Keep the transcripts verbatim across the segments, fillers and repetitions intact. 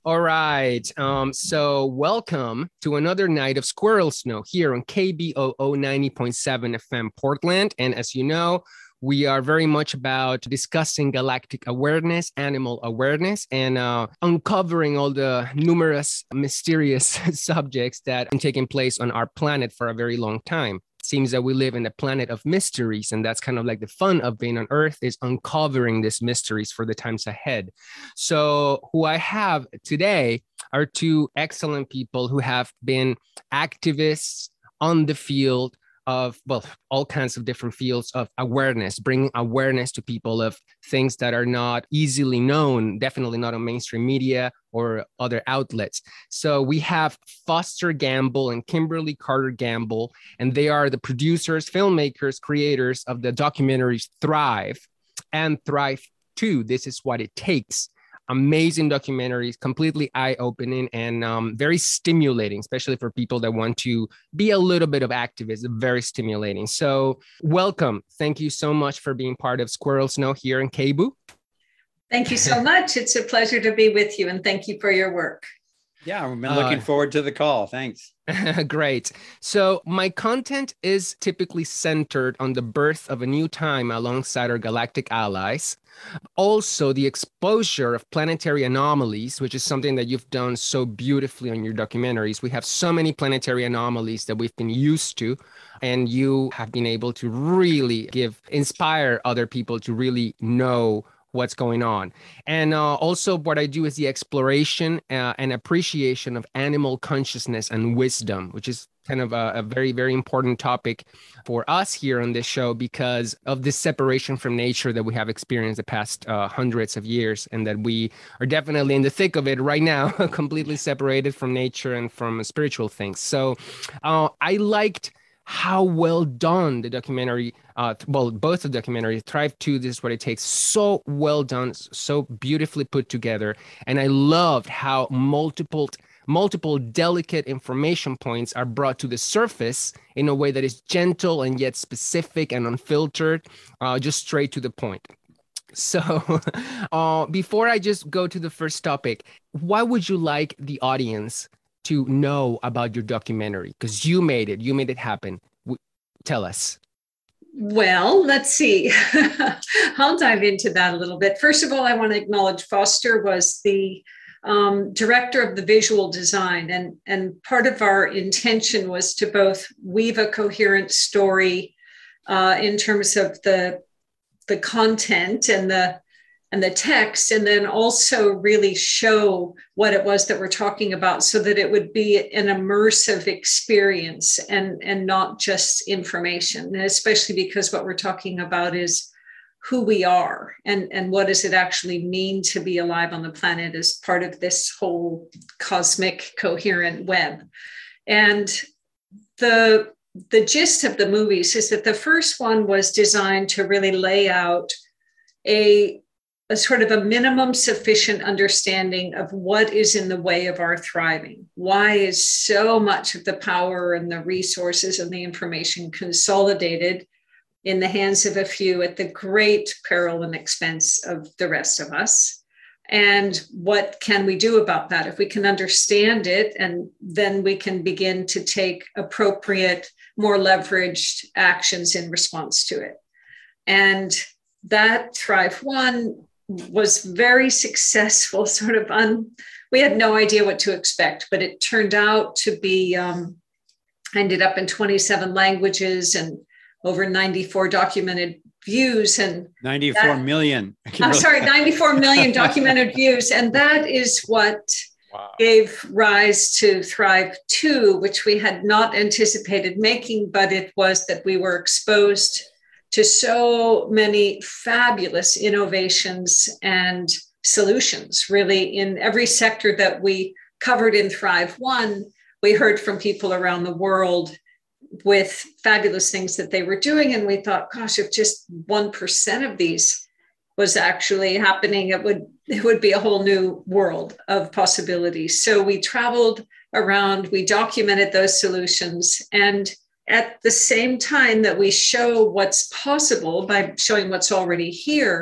All right. Um, so welcome to another night of Squirrel Snow here on K B O O ninety point seven F M Portland. And as you know, we are very much about discussing galactic awareness, animal awareness, and uh, uncovering all the numerous mysterious subjects that have been taking place on our planet for a very long time. Seems that we live in a planet of mysteries, and that's kind of like the fun of being on Earth, is uncovering these mysteries for the times ahead. So who I have today are two excellent people who have been activists on the field of, well, all kinds of different fields of awareness, bringing awareness to people of things that are not easily known, definitely not on mainstream media or other outlets. So we have Foster Gamble and Kimberly Carter Gamble, and they are the producers, filmmakers, creators of the documentaries Thrive and Thrive two, This Is What It Takes. Amazing documentaries, completely eye-opening and um, very stimulating, especially for people that want to be a little bit of activists, very stimulating. So welcome. Thank you so much for being part of Squirrel Snow here in K B O O. Thank you so much. It's a pleasure to be with you, and thank you for your work. Yeah, we've been looking uh, forward to the call. Thanks. Great. So my content is typically centered on the birth of a new time alongside our galactic allies. Also, the exposure of planetary anomalies, which is something that you've done so beautifully on your documentaries. We have so many planetary anomalies that we've been used to, and you have been able to really give, inspire other people to really know what's going on. And uh, also what I do is the exploration uh, and appreciation of animal consciousness and wisdom, which is kind of a, a very, very important topic for us here on this show because of this separation from nature that we have experienced the past uh, hundreds of years, and that we are definitely in the thick of it right now, completely separated from nature and from spiritual things. So uh, I liked how well done the documentary, uh, well, both the documentaries, Thrive two, This Is What It Takes, so well done, so beautifully put together. And I loved how multiple, multiple delicate information points are brought to the surface in a way that is gentle and yet specific and unfiltered, uh, just straight to the point. So uh, before I just go to the first topic, what would you like the audience to know about your documentary? Because you made it, you made it happen. W- tell us. Well, let's see. I'll dive into that a little bit. First of all, I want to acknowledge Foster was the um, director of the visual design. And, and part of our intention was to both weave a coherent story uh, in terms of the, the content and the and the text, and then also really show what it was that we're talking about so that it would be an immersive experience and, and not just information, and especially because what we're talking about is who we are and, and what does it actually mean to be alive on the planet as part of this whole cosmic coherent web. And the, the gist of the movies is that the first one was designed to really lay out a a sort of a minimum sufficient understanding of what is in the way of our thriving. Why is so much of the power and the resources and the information consolidated in the hands of a few at the great peril and expense of the rest of us? And what can we do about that? If we can understand it, and then we can begin to take appropriate, more leveraged actions in response to it. And that Thrive one was very successful, sort of un, we had no idea what to expect, but it turned out to be, um, ended up in twenty-seven languages and over ninety-four documented views. And ninety-four that, million. I'm sorry, ninety-four million documented views. And that is what wow. gave rise to Thrive two, which we had not anticipated making, but it was that we were exposed to so many fabulous innovations and solutions, really, in every sector that we covered in Thrive one. We heard from people around the world with fabulous things that they were doing. And we thought, gosh, if just one percent of these was actually happening, it would, it would be a whole new world of possibilities. So we traveled around, we documented those solutions, and at the same time that we show what's possible by showing what's already here,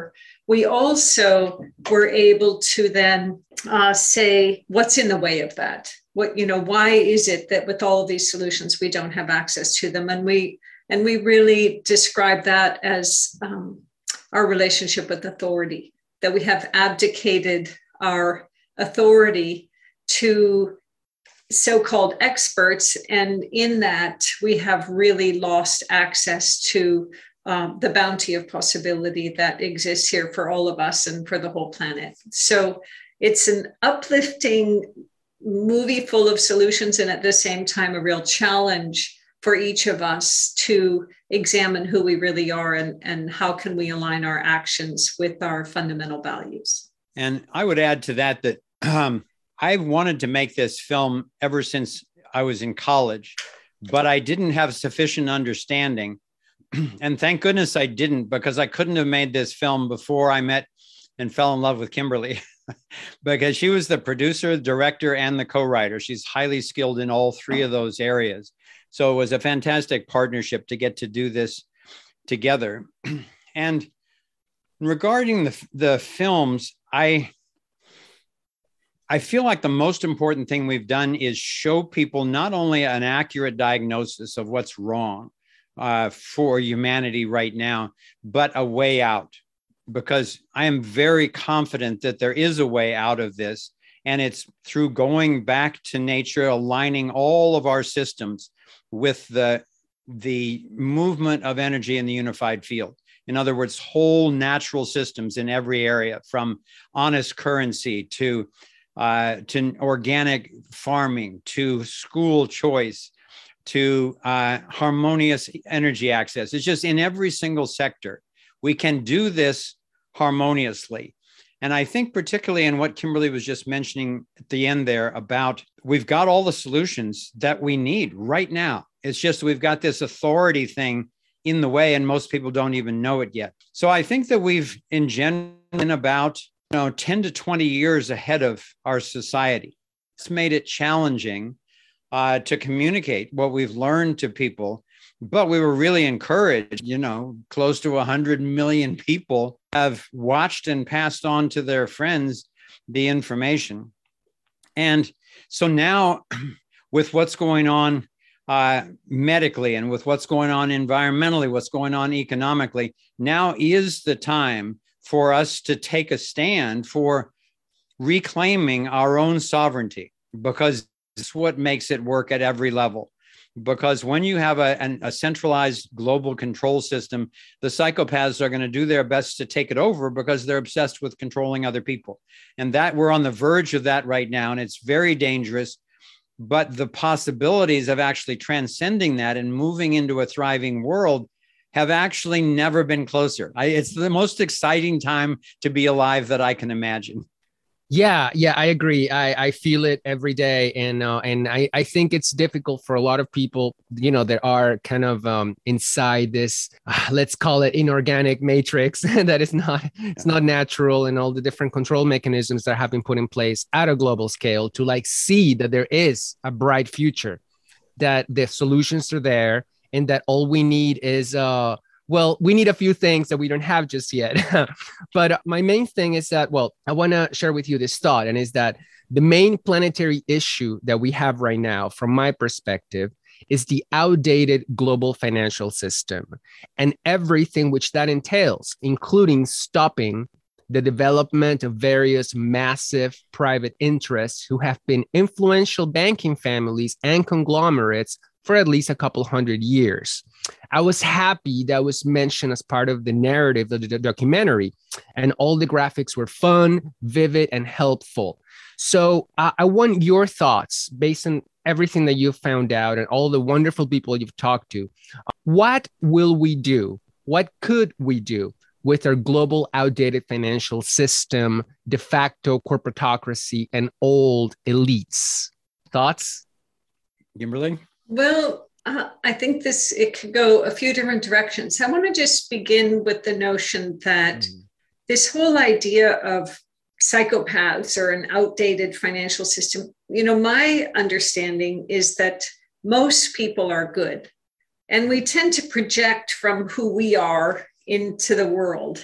we also were able to then uh, say, what's in the way of that? What, you know, why is it that with all of these solutions, we don't have access to them? And we, and we really describe that as um, our relationship with authority, that we have abdicated our authority to so-called experts. And in that, we have really lost access to um, the bounty of possibility that exists here for all of us and for the whole planet. So it's an uplifting movie full of solutions, and at the same time, a real challenge for each of us to examine who we really are and, and how can we align our actions with our fundamental values. And I would add to that that um, I've wanted to make this film ever since I was in college, but I didn't have sufficient understanding. And thank goodness I didn't, because I couldn't have made this film before I met and fell in love with Kimberly, because she was the producer, director, and the co-writer. She's highly skilled in all three of those areas. So it was a fantastic partnership to get to do this together. And regarding the, the films, I, I feel like the most important thing we've done is show people not only an accurate diagnosis of what's wrong uh, for humanity right now, but a way out. Because I am very confident that there is a way out of this. And it's through going back to nature, aligning all of our systems with the, the movement of energy in the unified field. In other words, whole natural systems in every area, from honest currency to, uh, to organic farming, to school choice, to uh, harmonious energy access. It's just in every single sector. We can do this harmoniously. And I think particularly in what Kimberly was just mentioning at the end there about we've got all the solutions that we need right now. It's just we've got this authority thing in the way, and most people don't even know it yet. So I think that we've in general been about you know, ten to twenty years ahead of our society. It's made it challenging uh, to communicate what we've learned to people. But we were really encouraged, you know, close to one hundred million people have watched and passed on to their friends the information. And so now with what's going on uh, medically and with what's going on environmentally, what's going on economically, now is the time for us to take a stand for reclaiming our own sovereignty, because it's what makes it work at every level. Because when you have a, an, a centralized global control system, the psychopaths are going to do their best to take it over because they're obsessed with controlling other people. And that we're on the verge of that right now. And it's very dangerous. But the possibilities of actually transcending that and moving into a thriving world have actually never been closer. I, it's the most exciting time to be alive that I can imagine. Yeah, yeah, I agree. I, I feel it every day. And uh, and I, I think it's difficult for a lot of people, you know, that are kind of um, inside this, uh, let's call it inorganic matrix that is not, it's not natural, and all the different control mechanisms that have been put in place at a global scale to like see that there is a bright future, that the solutions are there, and that all we need is uh well, we need a few things that we don't have just yet. But my main thing is that, well, I want to share with you this thought, and is that the main planetary issue that we have right now, from my perspective, is the outdated global financial system and everything which that entails, including stopping the development of various massive private interests who have been influential banking families and conglomerates for at least a couple hundred years. I was happy that was mentioned as part of the narrative of the documentary, and all the graphics were fun, vivid, and helpful. So uh, I want your thoughts based on everything that you've found out and all the wonderful people you've talked to. What will we do? What could we do with our global outdated financial system, de facto corporatocracy, and old elites? Thoughts? Kimberly? Well, uh, I think this, it could go a few different directions. I want to just begin with the notion that mm. this whole idea of psychopaths or an outdated financial system, you know, my understanding is that most people are good. And we tend to project from who we are into the world.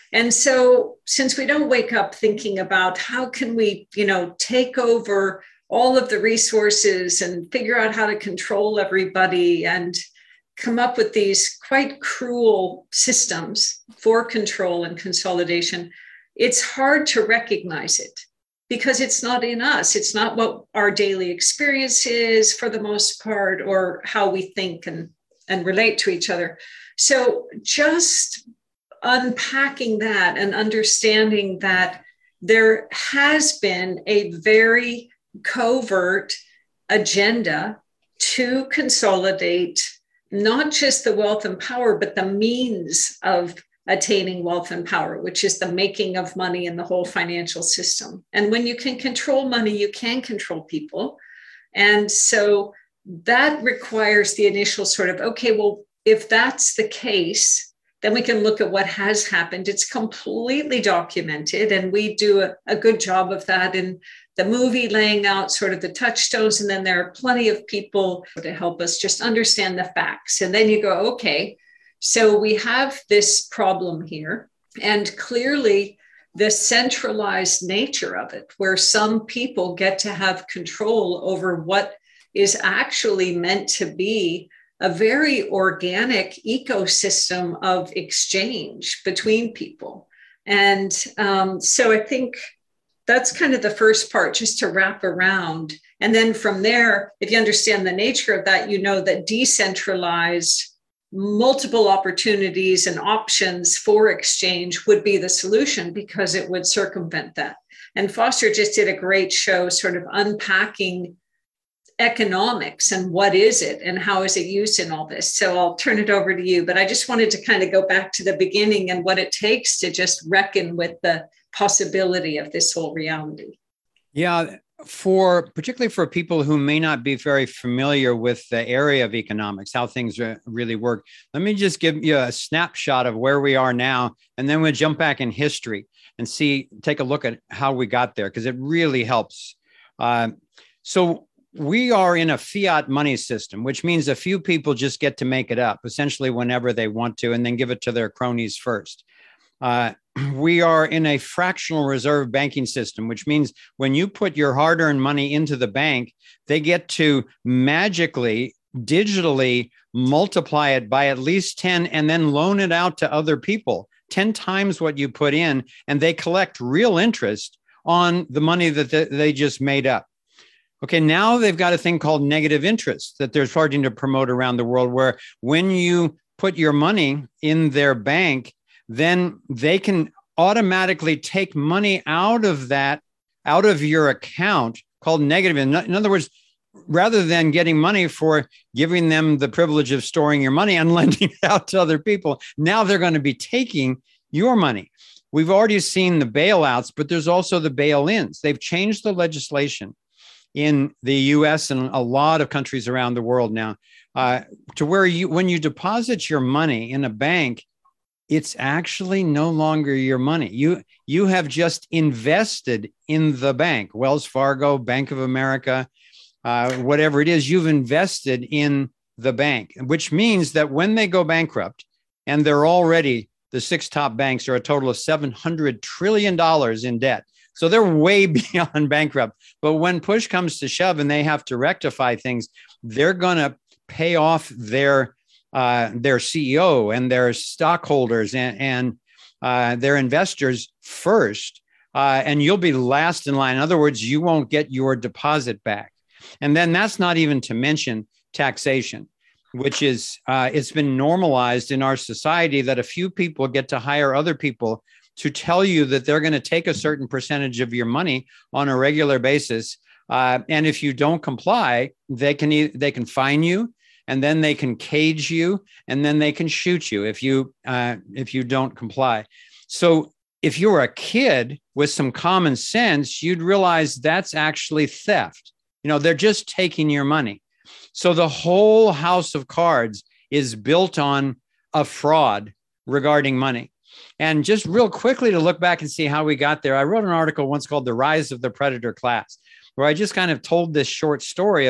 And so since we don't wake up thinking about how can we, you know, take over all of the resources and figure out how to control everybody and come up with these quite cruel systems for control and consolidation, it's hard to recognize it because it's not in us. It's not what our daily experience is for the most part, or how we think and, and relate to each other. So just unpacking that and understanding that there has been a very covert agenda to consolidate not just the wealth and power, but the means of attaining wealth and power, which is the making of money in the whole financial system. And when you can control money, you can control people. And so that requires the initial sort of, okay, well, if that's the case, then we can look at what has happened. It's completely documented, and we do a, a good job of that in the movie, laying out sort of the touchstones. And then there are plenty of people to help us just understand the facts. And then you go, okay, so we have this problem here, and clearly the centralized nature of it, where some people get to have control over what is actually meant to be a very organic ecosystem of exchange between people. And um, so I think that's kind of the first part, just to wrap around. And then from there, if you understand the nature of that, you know that decentralized, multiple opportunities and options for exchange would be the solution, because it would circumvent that. And Foster just did a great show sort of unpacking economics and what is it and how is it used in all this. So I'll turn it over to you, but I just wanted to kind of go back to the beginning and what it takes to just reckon with the possibility of this whole reality. Yeah, for particularly for people who may not be very familiar with the area of economics, how things really work, let me just give you a snapshot of where we are now, and then we'll jump back in history and see, take a look at how we got there, because it really helps. Uh, so we are in a fiat money system, which means a few people just get to make it up, essentially whenever they want to, and then give it to their cronies first. Uh, we are in a fractional reserve banking system, which means when you put your hard-earned money into the bank, they get to magically, digitally multiply it by at least ten and then loan it out to other people, ten times what you put in, and they collect real interest on the money that they just made up. Okay, now they've got a thing called negative interest that they're starting to promote around the world, where when you put your money in their bank, then they can automatically take money out of that, out of your account, called negative. In, in other words, rather than getting money for giving them the privilege of storing your money and lending it out to other people, now they're going to be taking your money. We've already seen the bailouts, but there's also the bail-ins. They've changed the legislation in the U S and a lot of countries around the world now, uh, to where you, when you deposit your money in a bank, it's actually no longer your money. You, you have just invested in the bank, Wells Fargo, Bank of America, uh, whatever it is, you've invested in the bank, which means that when they go bankrupt, and they're already, the six top banks are a total of seven hundred trillion dollars in debt. So they're way beyond bankrupt. But when push comes to shove and they have to rectify things, they're going to pay off their uh, their C E O and their stockholders and, and uh, their investors first. Uh, and you'll be last in line. In other words, you won't get your deposit back. And then that's not even to mention taxation, which is, uh, it's been normalized in our society that a few people get to hire other people to tell you that they're going to take a certain percentage of your money on a regular basis. Uh, and if you don't comply, they can, e- they can fine you, and then they can cage you, and then they can shoot you if you, uh, if you don't comply. So if you're a kid with some common sense, you'd realize that's actually theft. You know, they're just taking your money. So the whole house of cards is built on a fraud regarding money. And just real quickly to look back and see how we got there, I wrote an article once called The Rise of the Predator Class, where I just kind of told this short story of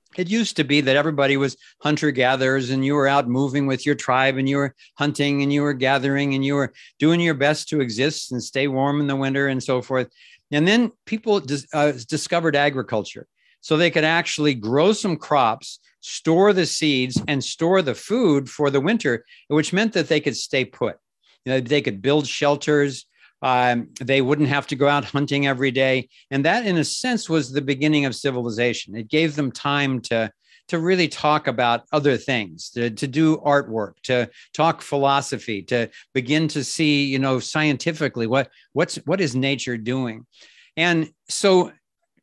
It used to be that everybody was hunter-gatherers and you were out moving with your tribe and you were hunting and you were gathering and you were doing your best to exist and stay warm in the winter and so forth. And then people dis- uh, discovered agriculture. So they could actually grow some crops, store the seeds, and store the food for the winter, which meant that they could stay put. You know, they could build shelters. Um, they wouldn't have to go out hunting every day. And that, in a sense, was the beginning of civilization. It gave them time to, to really talk about other things, to, to do artwork, to talk philosophy, to begin to see, you know, scientifically what, what's, what is nature doing. And so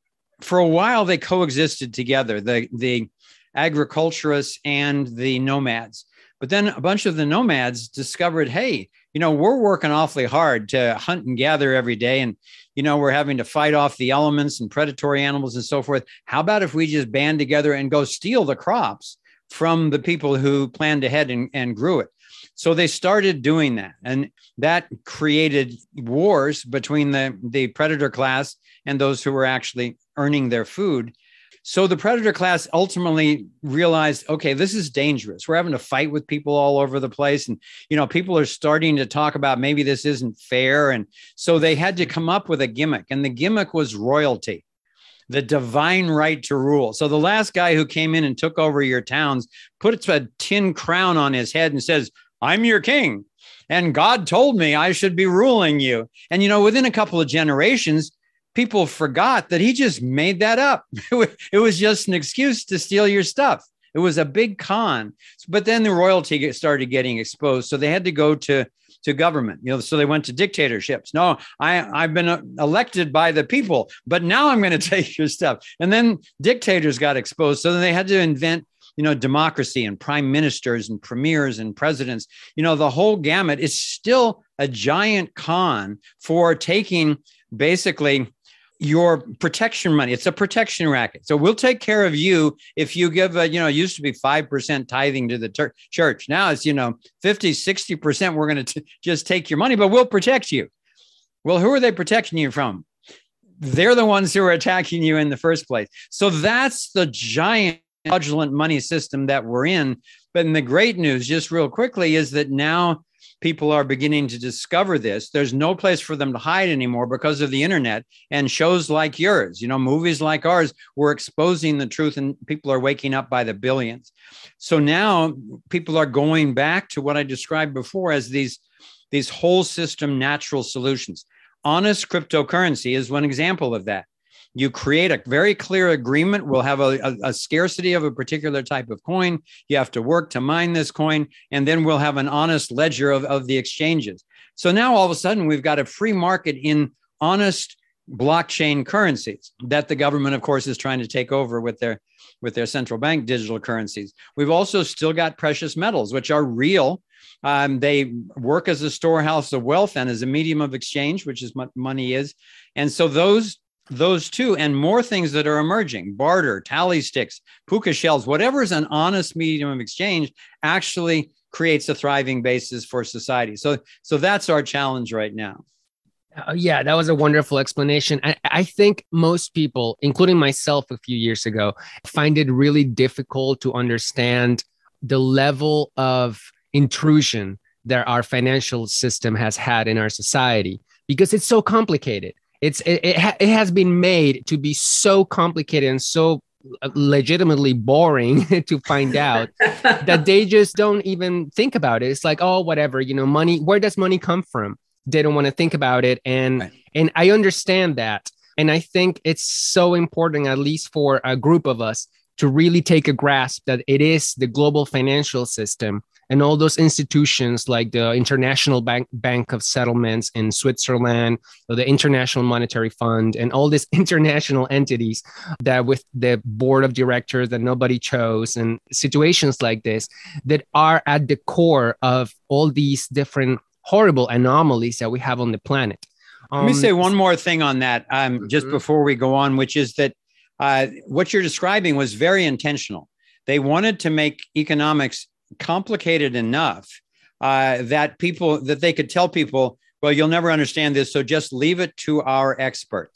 for a while, they coexisted together, the, the agriculturists and the nomads. But then a bunch of the nomads discovered, hey, you know, we're working awfully hard to hunt and gather every day. And, you know, we're having to fight off the elements and predatory animals and so forth. How about if we just band together and go steal the crops from the people who planned ahead and, and grew it? So they started doing that. And that created wars between the, the predator class and those who were actually earning their food. So the predator class ultimately realized, okay, this is dangerous. We're having to fight with people all over the place. And, you know, people are starting to talk about maybe this isn't fair. And so they had to come up with a gimmick. And the gimmick was royalty, the divine right to rule. So the last guy who came in and took over your towns puts a tin crown on his head and says, I'm your king. And God told me I should be ruling you. And, you know, within a couple of generations, people forgot that he just made that up. It was just an excuse to steal your stuff. It was a big con. But then the royalty started getting exposed. So they had to go to, to government. You know, so they went to dictatorships. No, I, I've been elected by the people, but now I'm going to take your stuff. And then dictators got exposed. So then they had to invent, you know, democracy and prime ministers and premiers and presidents. You know, the whole gamut is still a giant con for taking basically your protection money. It's a protection racket. So we'll take care of you if you give, a, you know, it used to be five percent tithing to the ter- church. Now it's, you know, fifty, sixty percent. We're going to just take your money, but we'll protect you. Well, who are they protecting you from? They're the ones who are attacking you in the first place. So that's the giant fraudulent money system that we're in. But in the great news, just real quickly, is that now people are beginning to discover this. There's no place for them to hide anymore because of the internet and shows like yours. You know, movies like ours, we're exposing the truth and people are waking up by the billions. So now people are going back to what I described before as these, these whole system natural solutions. Honest cryptocurrency is one example of that. You create a very clear agreement. We'll have a, a, a scarcity of a particular type of coin. You have to work to mine this coin. And then we'll have an honest ledger of, of the exchanges. So now all of a sudden, we've got a free market in honest blockchain currencies that the government, of course, is trying to take over with their, with their central bank digital currencies. We've also still got precious metals, which are real. Um, they work as a storehouse of wealth and as a medium of exchange, which is what money is. And so those Those two and more things that are emerging, barter, tally sticks, puka shells, whatever is an honest medium of exchange actually creates a thriving basis for society. So, so that's our challenge right now. Uh, yeah, that was a wonderful explanation. I, I think most people, including myself a few years ago, find it really difficult to understand the level of intrusion that our financial system has had in our society because it's so complicated. It's it, it, ha- it has been made to be so complicated and so legitimately boring to find out that they just don't even think about it. It's like, oh, whatever, you know, money, where does money come from? They don't want to think about it. And, right. and I understand that. And I think it's so important, at least for a group of us, to really take a grasp that it is the global financial system and all those institutions like the International Bank, Bank of Settlements in Switzerland, or the International Monetary Fund, and all these international entities that with the board of directors that nobody chose, and situations like this that are at the core of all these different horrible anomalies that we have on the planet. Um, Let me say one more thing on that um, mm-hmm. just before we go on, which is that uh, what you're describing was very intentional. They wanted to make economics complicated enough uh, that people that they could tell people, well, you'll never understand this, so just leave it to our experts.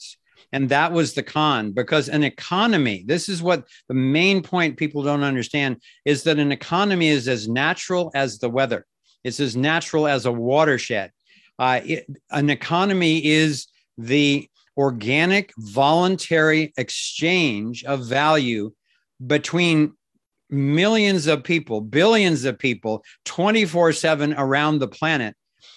And that was the con, because an economy, this is what the main point people don't understand, is that an economy is as natural as the weather. It's as natural as a watershed. Uh, it, an economy is the organic, voluntary exchange of value between millions of people, billions of people, twenty-four seven around the planet.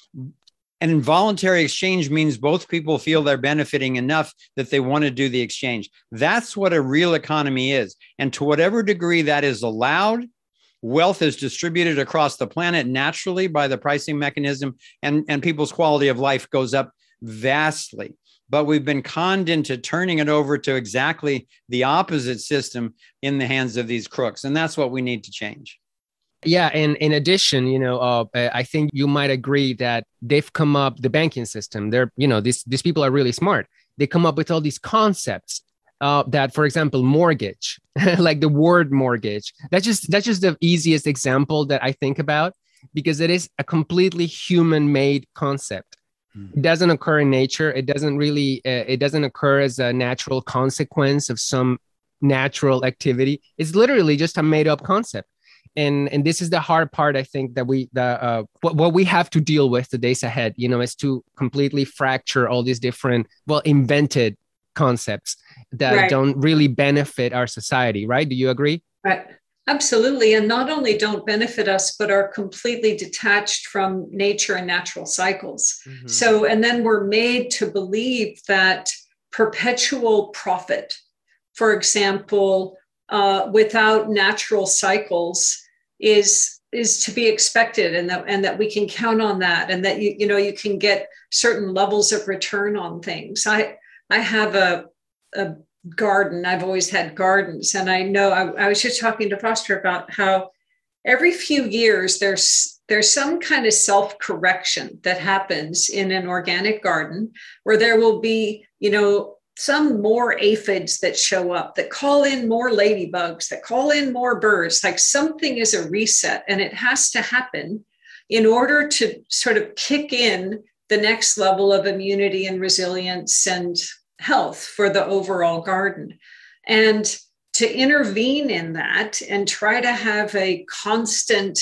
An involuntary exchange means both people feel they're benefiting enough that they want to do the exchange. That's what a real economy is. And to whatever degree that is allowed, wealth is distributed across the planet naturally by the pricing mechanism, and, and people's quality of life goes up vastly. But we've been conned into turning it over to exactly the opposite system in the hands of these crooks. And that's what we need to change. Yeah. And in addition, you know, uh, I think you might agree that they've come up, the banking system, they're, you know, these, these people are really smart. They come up with all these concepts uh, that, for example, mortgage, like the word mortgage, that's just, that's just the easiest example that I think about, because it is a completely human-made concept. It doesn't occur in nature. It doesn't really, uh, it doesn't occur as a natural consequence of some natural activity. It's literally just a made up concept. And, and this is the hard part, I think, that we, the, uh, what, what we have to deal with the days ahead, you know, is to completely fracture all these different, well, invented concepts that right. don't really benefit our society, right? Do you agree? Right. Absolutely. And not only don't benefit us, but are completely detached from nature and natural cycles. Mm-hmm. So, and then we're made to believe that perpetual profit, for example, uh, without natural cycles is, is to be expected, and that, and that we can count on that, and that, you, you know, you can get certain levels of return on things. I, I have a, a garden. I've always had gardens. And I know I, I was just talking to Foster about how every few years there's there's some kind of self-correction that happens in an organic garden, where there will be, you know, some more aphids that show up, that call in more ladybugs, that call in more birds. Like something is a reset, and it has to happen in order to sort of kick in the next level of immunity and resilience and health for the overall garden. And to intervene in that and try to have a constant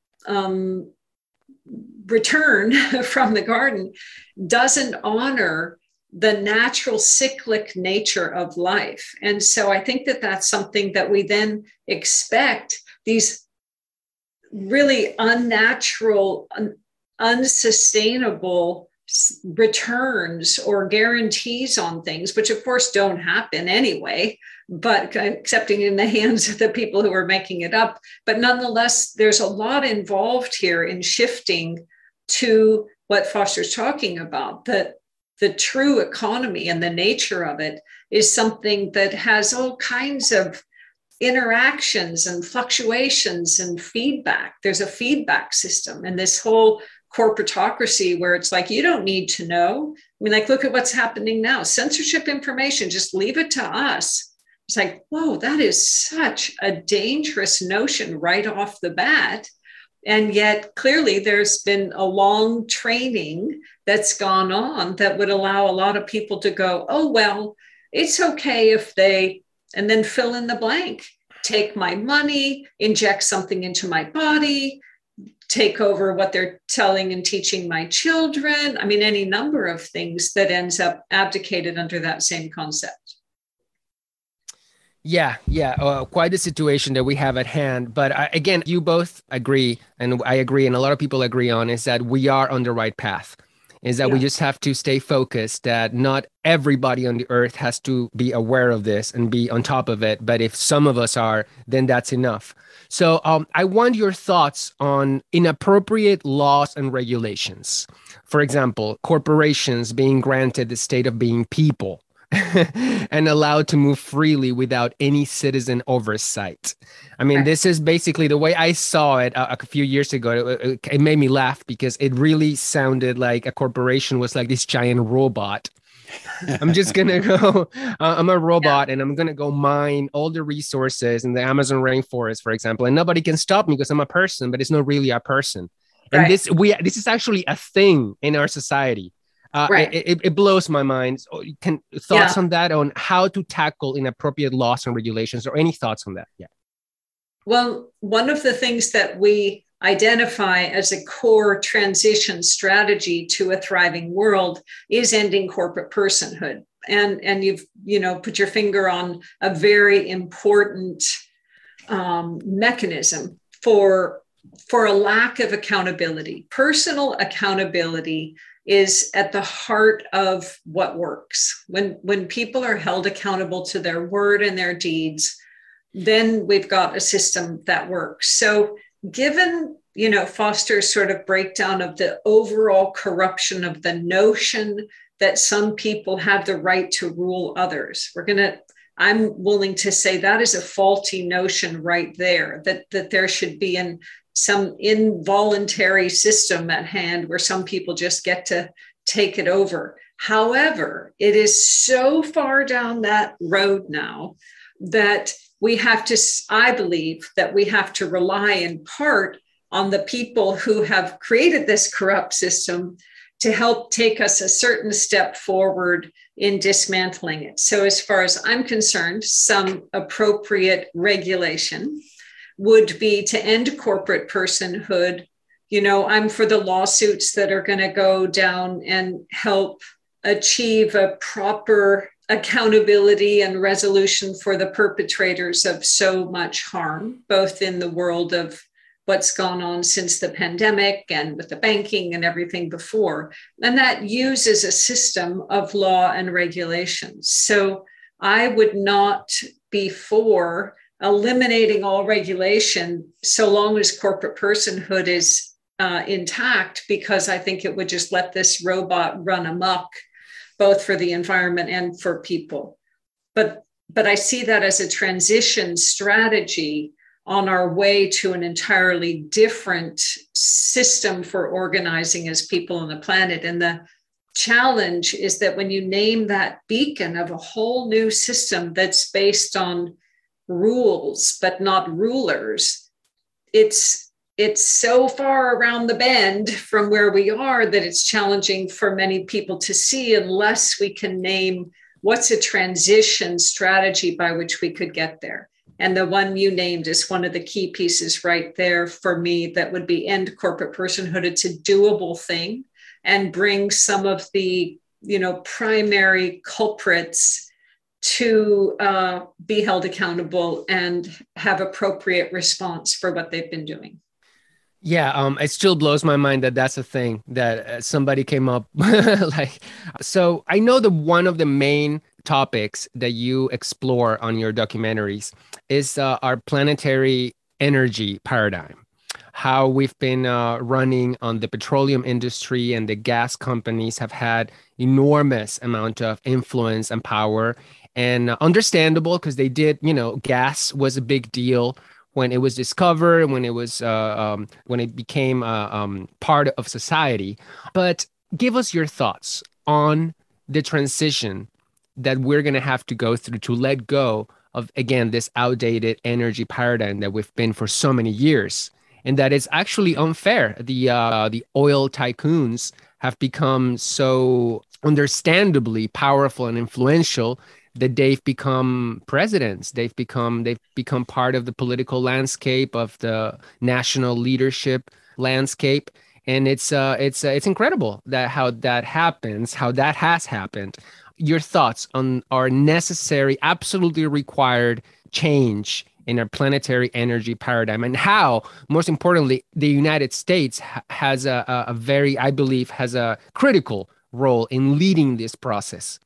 um, return from the garden doesn't honor the natural cyclic nature of life. And so I think that that's something that we then expect these really unnatural, un- unsustainable returns or guarantees on things, which of course don't happen anyway, but accepting in the hands of the people who are making it up. But nonetheless, there's a lot involved here in shifting to what Foster's talking about, that the true economy and the nature of it is something that has all kinds of interactions and fluctuations and feedback. There's a feedback system, and this whole corporatocracy where it's like, you don't need to know. I mean, like, look at what's happening now. Censorship information, just leave it to us. It's like, whoa, that is such a dangerous notion right off the bat. And yet clearly there's been a long training that's gone on that would allow a lot of people to go, oh, well, it's okay if they, and then fill in the blank, take my money, inject something into my body, take over what they're telling and teaching my children. I mean, any number of things that ends up abdicated under that same concept. Yeah, yeah, uh, quite the situation that we have at hand. But uh, again, you both agree, and I agree, and a lot of people agree on, is that we are on the right path. Is that yeah. we just have to stay focused, that not everybody on the earth has to be aware of this and be on top of it. But if some of us are, then that's enough. So um, I want your thoughts on inappropriate laws and regulations. For example, corporations being granted the state of being people and allowed to move freely without any citizen oversight. I mean, right. This is basically the way I saw it a, a few years ago. It, it made me laugh because it really sounded like a corporation was like this giant robot. I'm just going to go, uh, I'm a robot yeah. and I'm going to go mine all the resources in the Amazon rainforest, for example, and nobody can stop me because I'm a person, but it's not really a person. And right. this we this is actually a thing in our society. Uh, Right. it, it blows my mind. So can thoughts yeah. on that, on how to tackle inappropriate laws and regulations, or any thoughts on that? Yeah. Well, one of the things that we identify as a core transition strategy to a thriving world is ending corporate personhood. And, and you've, you know, put your finger on a very important um, mechanism for, for a lack of accountability. Personal accountability is at the heart of what works. When, when people are held accountable to their word and their deeds, then we've got a system that works. So given, you know, Foster's sort of breakdown of the overall corruption of the notion that some people have the right to rule others, we're going to, I'm willing to say that is a faulty notion right there, that, that there should be an, some involuntary system at hand where some people just get to take it over. However, it is so far down that road now that we have to, I believe that we have to rely in part on the people who have created this corrupt system to help take us a certain step forward in dismantling it. So as far as I'm concerned, some appropriate regulation would be to end corporate personhood. You know, I'm for the lawsuits that are going to go down and help achieve a proper accountability and resolution for the perpetrators of so much harm, both in the world of what's gone on since the pandemic and with the banking and everything before. And that uses a system of law and regulations. So I would not be for eliminating all regulation so long as corporate personhood is uh, intact, because I think it would just let this robot run amok, both for the environment and for people. But, but I see that as a transition strategy on our way to an entirely different system for organizing as people on the planet. And the challenge is that when you name that beacon of a whole new system that's based on rules, but not rulers, it's It's so far around the bend from where we are that it's challenging for many people to see unless we can name what's a transition strategy by which we could get there. And the one you named is one of the key pieces right there for me that would be end corporate personhood. It's a doable thing and bring some of the, you know, primary culprits to uh, be held accountable and have appropriate response for what they've been doing. Yeah, um, it still blows my mind that that's a thing that uh, somebody came up like. So I know that one of the main topics that you explore on your documentaries is uh, our planetary energy paradigm, how we've been uh, running on the petroleum industry, and the gas companies have had enormous amount of influence and power, and uh, understandable, because they did, you know, gas was a big deal when it was discovered, when it was uh, um, when it became uh, um, part of society. But give us your thoughts on the transition that we're going to have to go through to let go of, again, this outdated energy paradigm that we've been for so many years, and that is actually unfair. The uh, the oil tycoons have become so understandably powerful and influential that they've become presidents. They've become they've become part of the political landscape, of the national leadership landscape, and it's uh it's uh, it's incredible that how that happens, how that has happened. Your thoughts on our necessary, absolutely required change in our planetary energy paradigm, and how, most importantly, the United States ha- has a, a, a very, I believe, has a critical role in leading this process.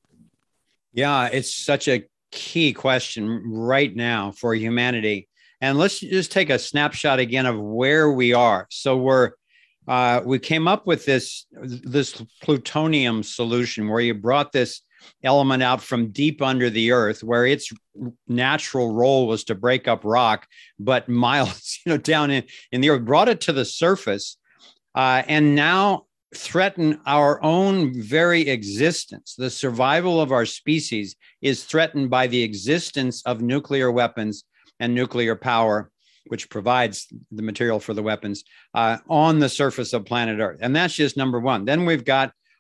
Yeah, it's such a key question right now for humanity. And let's just take a snapshot again of where we are. So we're uh, we came up with this this plutonium solution where you brought this element out from deep under the earth, where its natural role was to break up rock, but miles, you know, down in, in the earth, brought it to the surface, uh, and now threaten our own very existence. The survival of our species is threatened by the existence of nuclear weapons and nuclear power, which provides the material for the weapons uh, on the surface of planet Earth. And that's just number one. Then we've got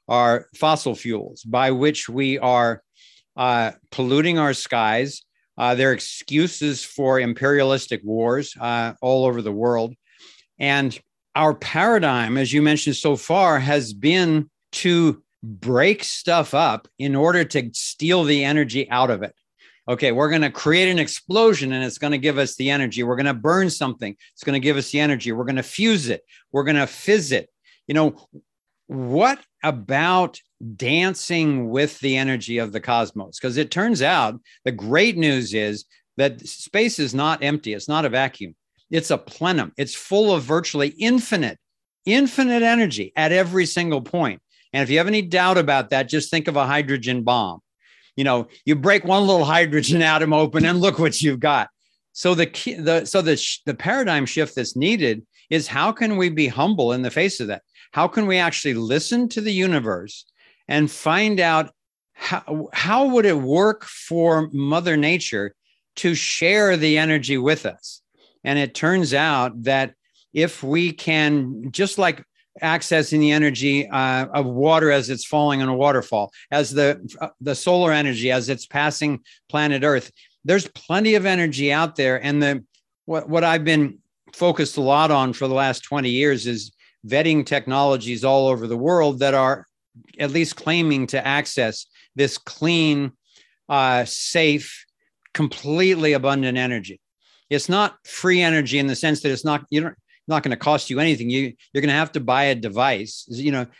are fossil fuels, by which we are uh, polluting our skies. Uh, they're excuses for imperialistic wars uh, all over the world. And our paradigm, as you mentioned so far, has been to break stuff up in order to steal the energy out of it. Okay, we're going to create an explosion and it's going to give us the energy. We're going to burn something. It's going to give us the energy. We're going to fuse it. We're going to fizz it. You know, what about dancing with the energy of the cosmos? Because it turns out the great news is that space is not empty. It's not a vacuum. It's a plenum. It's full of virtually infinite, infinite energy at every single point. And if you have any doubt about that, just think of a hydrogen bomb. You know, you break one little hydrogen atom open and look what you've got. So the key, the so the the paradigm shift that's needed is, how can we be humble in the face of that? How can we actually listen to the universe and find out how how would it work for Mother Nature to share the energy with us? And it turns out that if we can, just like accessing the energy uh, of water as it's falling in a waterfall, as the uh, the solar energy as it's passing planet Earth, there's plenty of energy out there. And the what what I've been focused a lot on for the last twenty years is vetting technologies all over the world that are at least claiming to access this clean, uh, safe, completely abundant energy. It's not free energy in the sense that it's not, you don't, not going to cost you anything. You, you're going to have to buy a device. You know,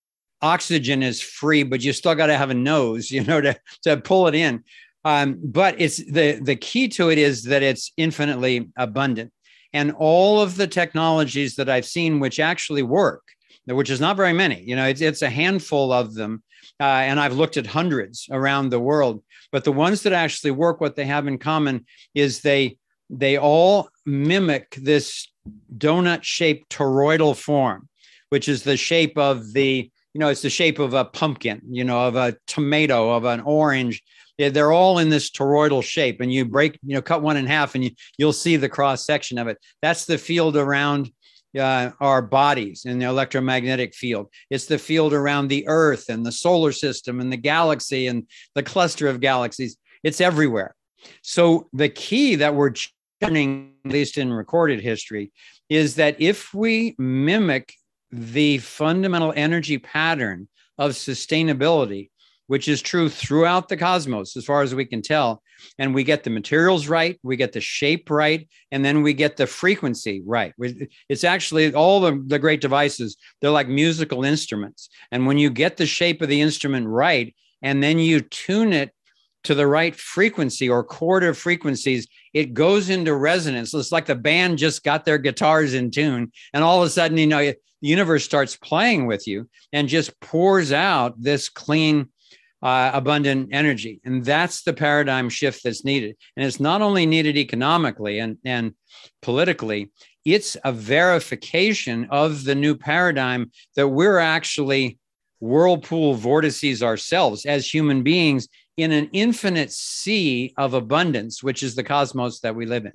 oxygen is free, but you still got to have a nose, you know, to, to pull it in. Um, but it's the, the key to it is that it's infinitely abundant. And all of the technologies that I've seen, which actually work, which is not very many, you know, it's, it's a handful of them. Uh, and I've looked at hundreds around the world, but the ones that actually work, what they have in common is they, they all mimic this donut-shaped toroidal form, which is the shape of the, you know, it's the shape of a pumpkin, you know, of a tomato, of an orange. Yeah, they're all in this toroidal shape, and you break, you know, cut one in half and you, you'll see the cross section of it. That's the field around uh, our bodies in the electromagnetic field. It's the field around the Earth and the solar system and the galaxy and the cluster of galaxies. It's everywhere. So the key that we're learning, at least in recorded history, is that if we mimic the fundamental energy pattern of sustainability, which is true throughout the cosmos, as far as we can tell, and we get the materials right, we get the shape right, and then we get the frequency right. It's actually all the, the great devices, they're like musical instruments. And when you get the shape of the instrument right, and then you tune it to the right frequency or chord of frequencies, it goes into resonance. It's like the band just got their guitars in tune, and all of a sudden, you know, the universe starts playing with you and just pours out this clean, uh, abundant energy. And that's the paradigm shift that's needed. And it's not only needed economically and, and politically, it's a verification of the new paradigm that we're actually whirlpool vortices ourselves as human beings in an infinite sea of abundance, which is the cosmos that we live in.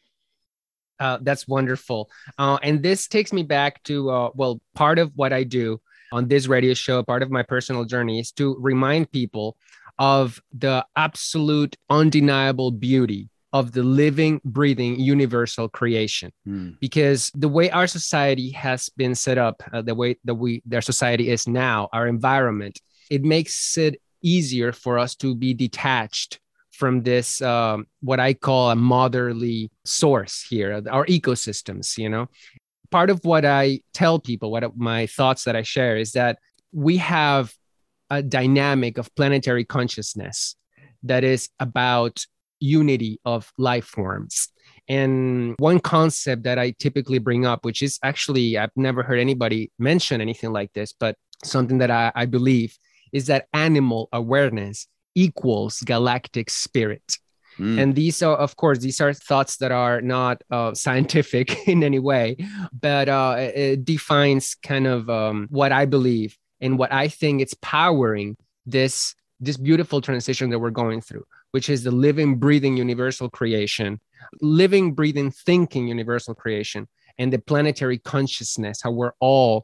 Uh, that's wonderful. Uh, and this takes me back to, uh, well, part of what I do on this radio show, part of my personal journey is to remind people of the absolute undeniable beauty of the living, breathing, universal creation. Mm. Because the way our society has been set up, uh, the way that we, their society is now, our environment, it makes it easier for us to be detached from this, um, what I call a motherly source here, our ecosystems, you know. Part of what I tell people, what my thoughts that I share is that we have a dynamic of planetary consciousness that is about unity of life forms. And one concept that I typically bring up, which is actually, I've never heard anybody mention anything like this, but something that I, I believe is that animal awareness equals galactic spirit. Mm. And these are, of course, these are thoughts that are not uh, scientific in any way, but uh, it defines kind of um, what I believe and what I think it's powering this, this beautiful transition that we're going through, which is the living, breathing, universal creation, living, breathing, thinking, universal creation, and the planetary consciousness, how we're all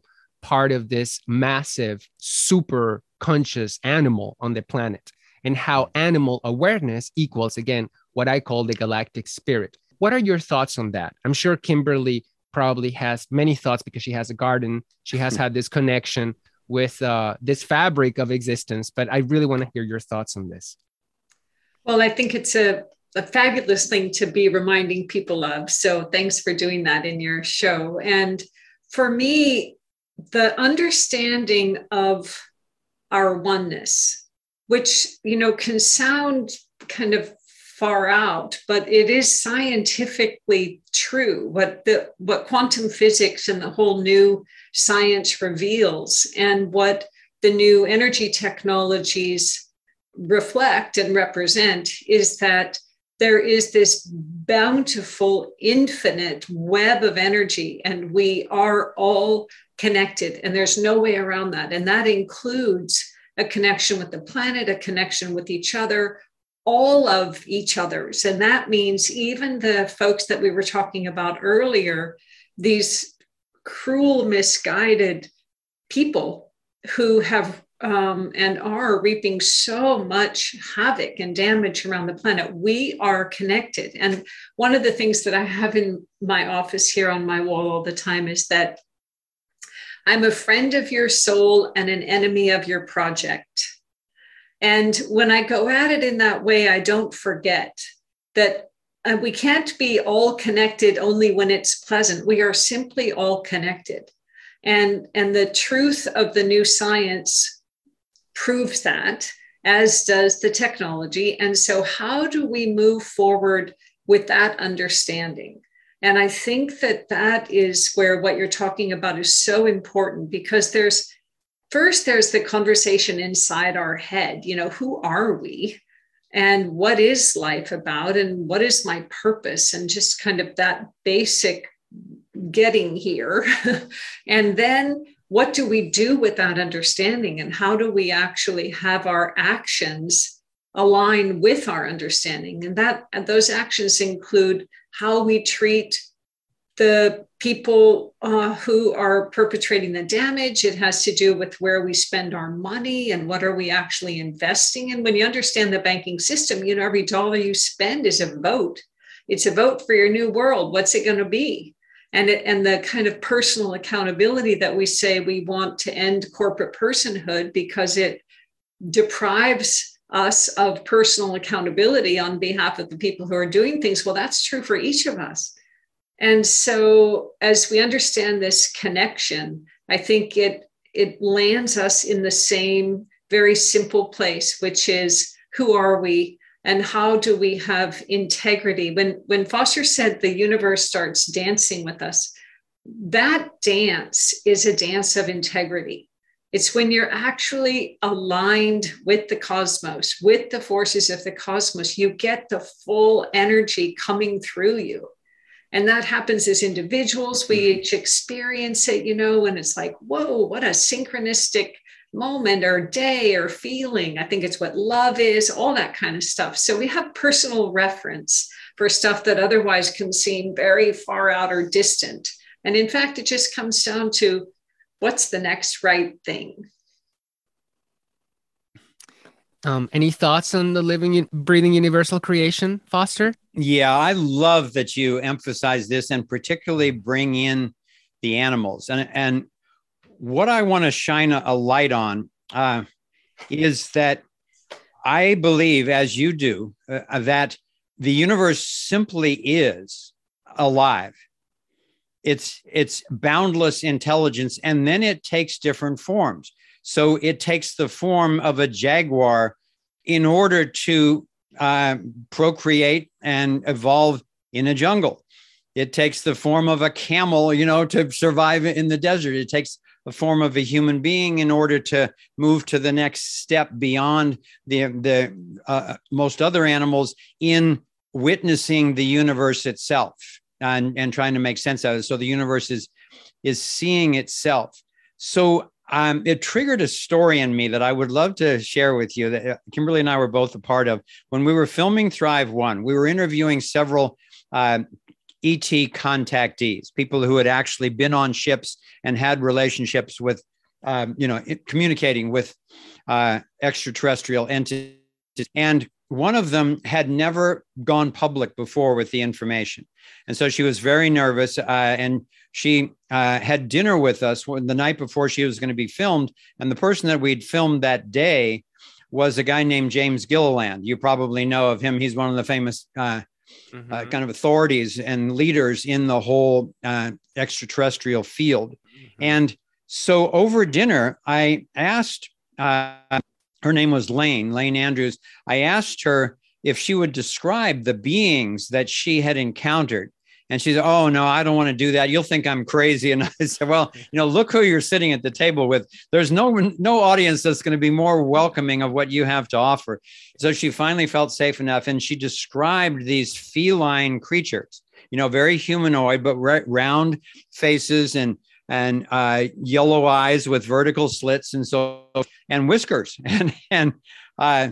part of this massive, super conscious animal on the planet, and how animal awareness equals, again, what I call the galactic spirit. What are your thoughts on that? I'm sure Kimberly probably has many thoughts because she has a garden. She has had this connection with uh, this fabric of existence, but I really want to hear your thoughts on this. Well, I think it's a, a fabulous thing to be reminding people of. So thanks for doing that in your show. And for me, the understanding of our oneness, which, you know, can sound kind of far out, but it is scientifically true. What the what quantum physics and the whole new science reveals, and what the new energy technologies reflect and represent, is that there is this bountiful, infinite web of energy, and we are all connected, and there's no way around that. And that includes a connection with the planet, a connection with each other, all of each other's. And that means even the folks that we were talking about earlier, these cruel, misguided people who have um, and are reaping so much havoc and damage around the planet. We are connected. And one of the things that I have in my office here on my wall all the time is that I'm a friend of your soul and an enemy of your project. And when I go at it in that way, I don't forget that uh, we can't be all connected only when it's pleasant. We are simply all connected. And, and the truth of the new science proves that, as does the technology. And so how do we move forward with that understanding? And I think that that is where what you're talking about is so important, because there's First, there's the conversation inside our head. You know, who are we? And what is life about? And what is my purpose? And just kind of that basic getting here. And then what do we do with that understanding? And how do we actually have our actions align with our understanding? And that and those actions include how we treat the people uh, who are perpetrating the damage. It has to do with where we spend our money and what are we actually investing in. When you understand the banking system, you know, every dollar you spend is a vote. It's a vote for your new world. What's it going to be? And it, and the kind of personal accountability that we say we want to end corporate personhood because it deprives us of personal accountability on behalf of the people who are doing things. Well, that's true for each of us. And so as we understand this connection, I think it, it lands us in the same very simple place, which is, who are we and how do we have integrity? When, when Foster said the universe starts dancing with us, that dance is a dance of integrity. It's when you're actually aligned with the cosmos, with the forces of the cosmos, you get the full energy coming through you. And that happens as individuals. We each experience it, you know, and it's like, whoa, what a synchronistic moment or day or feeling. I think it's what love is, all that kind of stuff. So we have personal reference for stuff that otherwise can seem very far out or distant. And in fact, it just comes down to what's the next right thing. Um, any thoughts on the living, breathing universal creation, Foster? Yeah, I love that you emphasize this and particularly bring in the animals. And, and what I want to shine a, a light on uh, is that I believe, as you do, uh, that the universe simply is alive. It's, it's boundless intelligence, and then it takes different forms. So it takes the form of a jaguar in order to uh, procreate and evolve in a jungle. It takes the form of a camel, you know, to survive in the desert. It takes the form of a human being in order to move to the next step beyond the, the uh, most other animals in witnessing the universe itself and, and trying to make sense of it. So the universe is, is seeing itself. So Um, it triggered a story in me that I would love to share with you that Kimberly and I were both a part of. When we were filming Thrive One, we were interviewing several uh, E T contactees, people who had actually been on ships and had relationships with, um, you know, communicating with uh, extraterrestrial entities. And one of them had never gone public before with the information. And so she was very nervous. Uh, and she uh, had dinner with us when, the night before she was going to be filmed. And the person that we'd filmed that day was a guy named James Gilliland. You probably know of him. He's one of the famous uh, mm-hmm. uh, kind of authorities and leaders in the whole uh, extraterrestrial field. Mm-hmm. And so over dinner, I asked, uh, her name was Lane, Lane Andrews. I asked her if she would describe the beings that she had encountered. And she said, oh, no, I don't want to do that. You'll think I'm crazy. And I said, well, you know, look who you're sitting at the table with. There's no, no audience that's going to be more welcoming of what you have to offer. So she finally felt safe enough. And she described these feline creatures, you know, very humanoid, but r- round faces and and uh, yellow eyes with vertical slits and so and whiskers. And, and uh,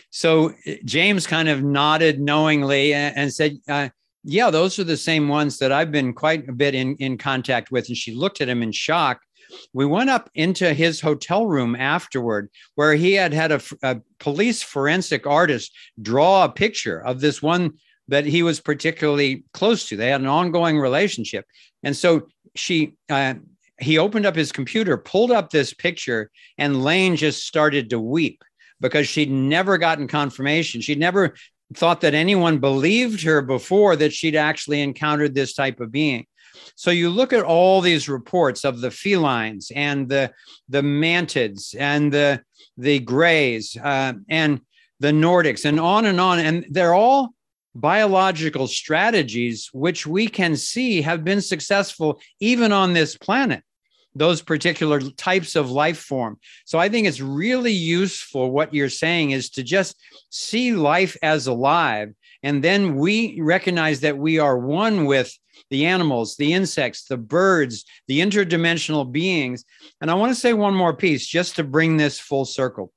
so James kind of nodded knowingly and, and said, uh, yeah, those are the same ones that I've been quite a bit in, in contact with. And she looked at him in shock. We went up into his hotel room afterward, where he had had a, a police forensic artist draw a picture of this one that he was particularly close to. They had an ongoing relationship. And so she, uh, he opened up his computer, pulled up this picture, and Lane just started to weep because she'd never gotten confirmation. She'd never thought that anyone believed her before that she'd actually encountered this type of being. So you look at all these reports of the felines and the, the mantids and the, the grays uh, and the Nordics and on and on, and they're all biological strategies which we can see have been successful even on this planet, those particular types of life form. So I think it's really useful what you're saying is to just see life as alive. And then we recognize that we are one with the animals, the insects, the birds, the interdimensional beings. And I want to say one more piece just to bring this full circle.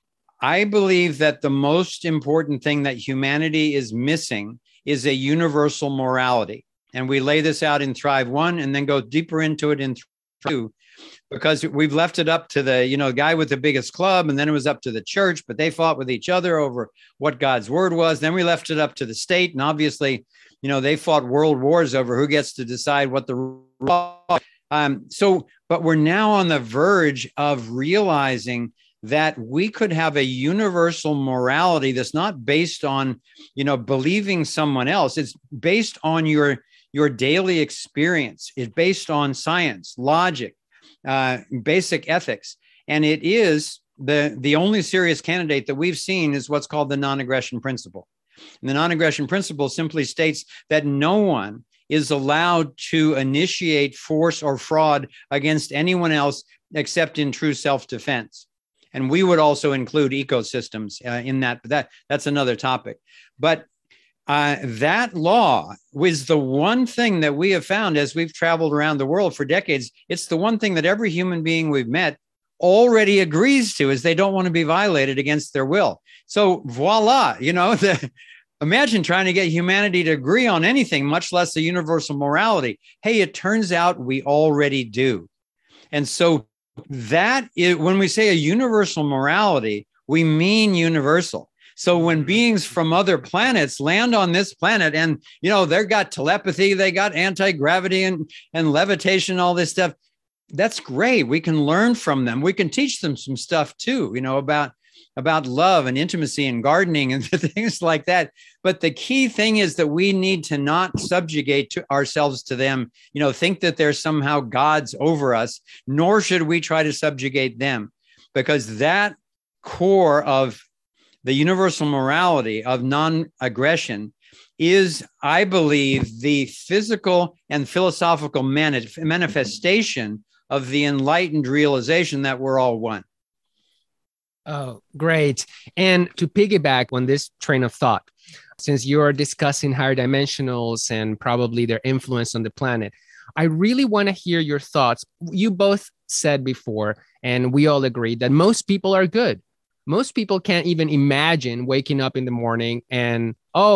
I believe that the most important thing that humanity is missing is a universal morality. And we lay this out in Thrive One and then go deeper into it in Thrive Two, because we've left it up to the, you know, guy with the biggest club, and then it was up to the church, but they fought with each other over what God's word was. Then we left it up to the state. And obviously, you know, they fought world wars over who gets to decide what the law. Um, so, but we're now on the verge of realizing that we could have a universal morality that's not based on, you know, believing someone else. It's based on your, your daily experience. It's based on science, logic, uh, basic ethics. And it is the, the only serious candidate that we've seen is what's called the non-aggression principle. And the non-aggression principle simply states that no one is allowed to initiate force or fraud against anyone else except in true self-defense. And we would also include ecosystems uh, in that, but that, that's another topic. But uh, that law was the one thing that we have found as we've traveled around the world for decades. It's the one thing that every human being we've met already agrees to, is they don't want to be violated against their will. So voila, you know, the, imagine trying to get humanity to agree on anything, much less a universal morality. Hey, it turns out we already do. And so that is, when we say a universal morality, we mean universal. So when beings from other planets land on this planet and, you know, they've got telepathy, they got anti-gravity and, and levitation, all this stuff, that's great. We can learn from them. We can teach them some stuff too, you know, about, about love and intimacy and gardening and things like that. But the key thing is that we need to not subjugate to ourselves to them, you know, think that they're somehow gods over us, nor should we try to subjugate them, because that core of the universal morality of non-aggression is, I believe, the physical and philosophical mani- manifestation of the enlightened realization that we're all one. Oh, great. And to piggyback on this train of thought, since you're discussing higher dimensionals and probably their influence on the planet, I really want to hear your thoughts. You both said before, and we all agree, that most people are good. Most people can't even imagine waking up in the morning and, oh,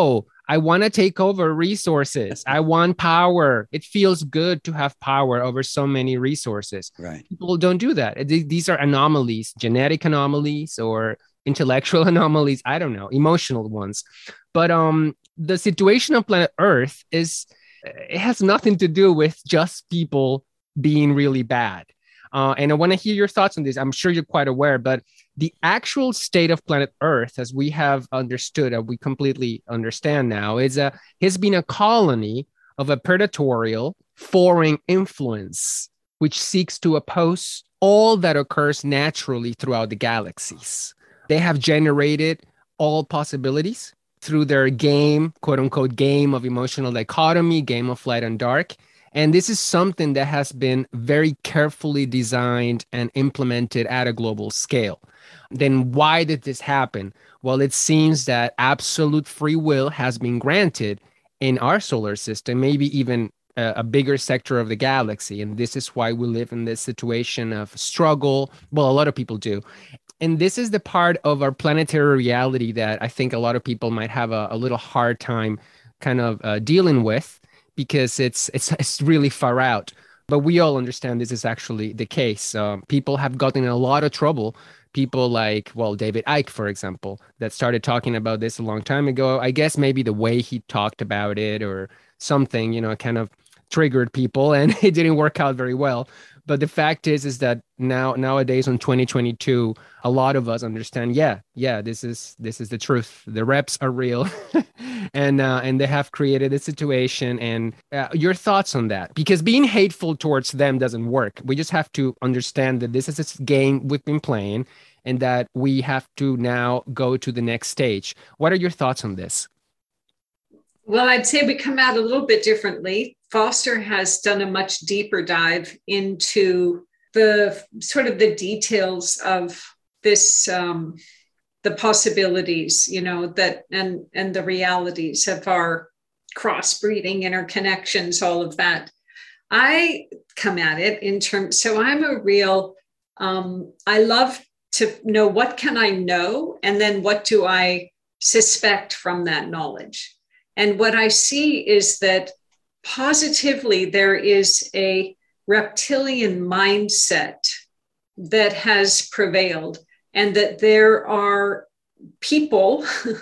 I want to take over resources. I want power. It feels good to have power over so many resources. Right. People don't do that. These are anomalies, genetic anomalies or intellectual anomalies. I don't know, emotional ones. But um, the situation on planet Earth is, it has nothing to do with just people being really bad. Uh, and I want to hear your thoughts on this. I'm sure you're quite aware, but the actual state of planet Earth, as we have understood, and we completely understand now, is a has been a colony of a predatorial foreign influence, which seeks to oppose all that occurs naturally throughout the galaxies. They have generated all possibilities through their game, quote unquote, game of emotional dichotomy, game of light and dark. And this is something that has been very carefully designed and implemented at a global scale. Then why did this happen? Well, it seems that absolute free will has been granted in our solar system, maybe even a, a bigger sector of the galaxy. And this is why we live in this situation of struggle. Well, a lot of people do. And this is the part of our planetary reality that I think a lot of people might have a, a little hard time kind of uh, dealing with, because it's it's it's really far out. But we all understand this is actually the case. Um, people have gotten in a lot of trouble. People like, well, David Icke, for example, that started talking about this a long time ago. I guess maybe the way he talked about it or something, you know, kind of triggered people, and it didn't work out very well. But the fact is, is that now nowadays in twenty twenty-two, a lot of us understand, yeah, yeah, this is this is the truth. The reps are real, and uh, and they have created a situation. And uh, your thoughts on that? Because being hateful towards them doesn't work. We just have to understand that this is a game we've been playing, and that we have to now go to the next stage. What are your thoughts on this? Well, I'd say we come out a little bit differently. Foster has done a much deeper dive into the sort of the details of this, um, the possibilities, you know, that and and the realities of our crossbreeding, interconnections, all of that. I come at it in terms, so I'm a real, um, I love to know what can I know, and then what do I suspect from that knowledge. And what I see is that positively there is a reptilian mindset that has prevailed, and that there are people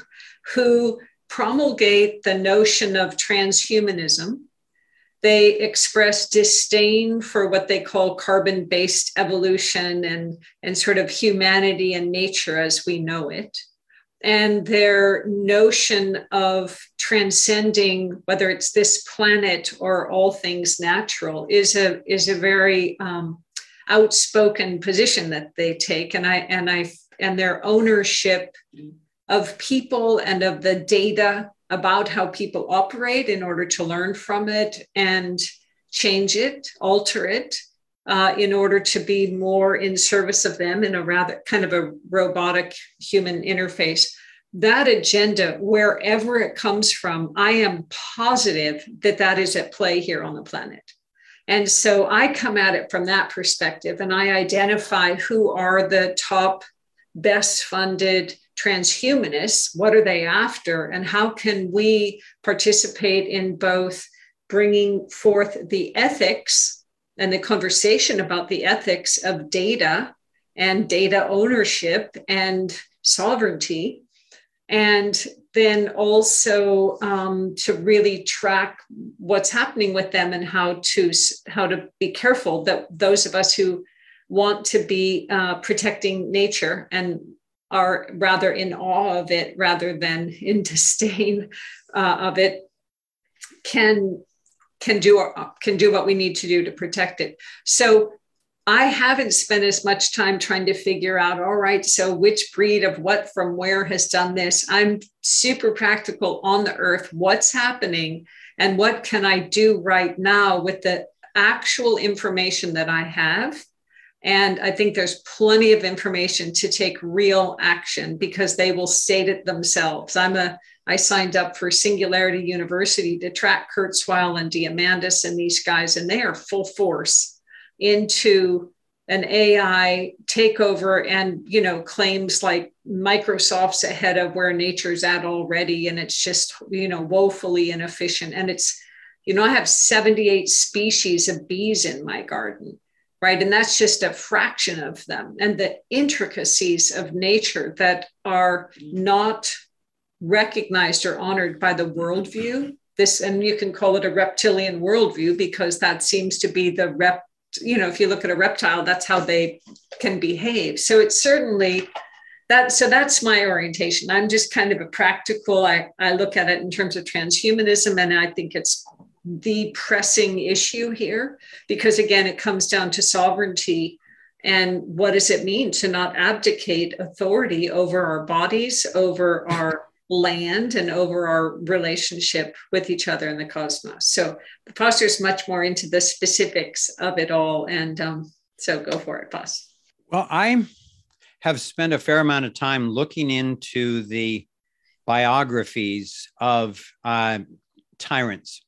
who promulgate the notion of transhumanism. They express disdain for what they call carbon-based evolution and, and sort of humanity and nature as we know it. And their notion of transcending, whether it's this planet or all things natural, is a is a very um, outspoken position that they take. And I and I and their ownership of people and of the data about how people operate in order to learn from it and change it, alter it, uh, in order to be more in service of them in a rather kind of a robotic human interface. That agenda, wherever it comes from, I am positive that that is at play here on the planet. And so I come at it from that perspective, and I identify who are the top, best funded transhumanists. What are they after? And how can we participate in both bringing forth the ethics and the conversation about the ethics of data and data ownership and sovereignty, and then also um, to really track what's happening with them and how to how to be careful that those of us who want to be uh, protecting nature and are rather in awe of it rather than in disdain uh, of it can can do can do what we need to do to protect it. So I haven't spent as much time trying to figure out, all right, so which breed of what from where has done this. I'm super practical on the earth. What's happening and what can I do right now with the actual information that I have? And I think there's plenty of information to take real action because they will state it themselves. I'm a, I signed up for Singularity University to track Kurzweil and Diamandis and these guys, and they are full force into an A I takeover and, you know, claims like Microsoft's ahead of where nature's at already. And it's just, you know, woefully inefficient. And it's, you know, I have seventy-eight species of bees in my garden, right? And that's just a fraction of them. And the intricacies of nature that are not recognized or honored by the worldview. This, and you can call it a reptilian worldview, because that seems to be the rep, you know, if you look at a reptile, that's how they can behave. So it's certainly that. So that's my orientation. I'm just kind of a practical, I, I look at it in terms of transhumanism, and I think it's the pressing issue here, because again, it comes down to sovereignty. And what does it mean to not abdicate authority over our bodies, over our land, and over our relationship with each other in the cosmos? So Foster's much more into the specifics of it all. And um, so go for it, Foster. Well, I have spent a fair amount of time looking into the biographies of uh, tyrants.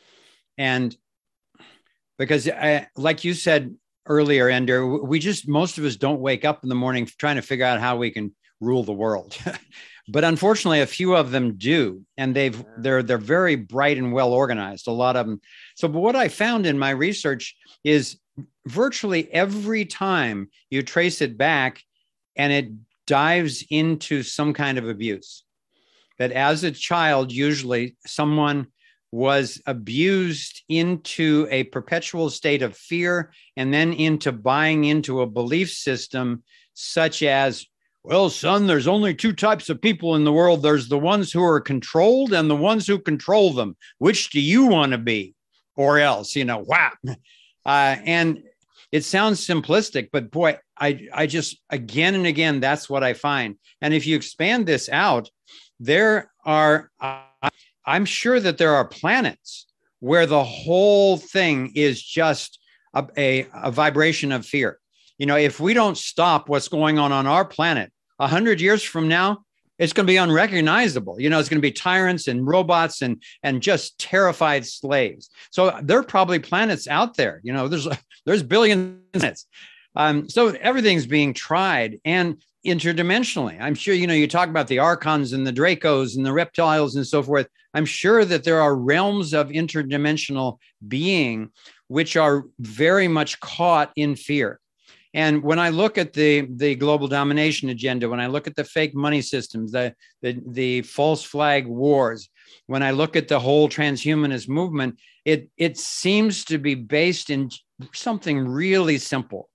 And because, I, like you said earlier, Ender, we just, most of us don't wake up in the morning trying to figure out how we can rule the world. But unfortunately, a few of them do, and they've they're they're very bright and well organized. A lot of them. So, but what I found in my research is virtually every time you trace it back, and it dives into some kind of abuse. That as a child, usually someone was abused into a perpetual state of fear, and then into buying into a belief system such as, well, son, there's only two types of people in the world. There's the ones who are controlled and the ones who control them. Which do you want to be? Or else, you know, wow. Uh, and it sounds simplistic, but boy, I, I just, again and again, that's what I find. And if you expand this out, there are, uh, I'm sure that there are planets where the whole thing is just a, a, a vibration of fear. You know, if we don't stop what's going on on our planet, a hundred years from now, it's going to be unrecognizable. You know, it's going to be tyrants and robots and, and just terrified slaves. So there are probably planets out there. You know, there's, there's billions of planets. Um, so everything's being tried, and interdimensionally. I'm sure, you know, you talk about the Archons and the Dracos and the reptiles and so forth. I'm sure that there are realms of interdimensional being which are very much caught in fear. And when I look at the, the global domination agenda, when I look at the fake money systems, the, the, the false flag wars, when I look at the whole transhumanist movement, it, it seems to be based in something really simple.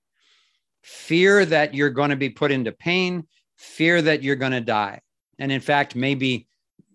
Fear that you're going to be put into pain, fear that you're going to die. And in fact, maybe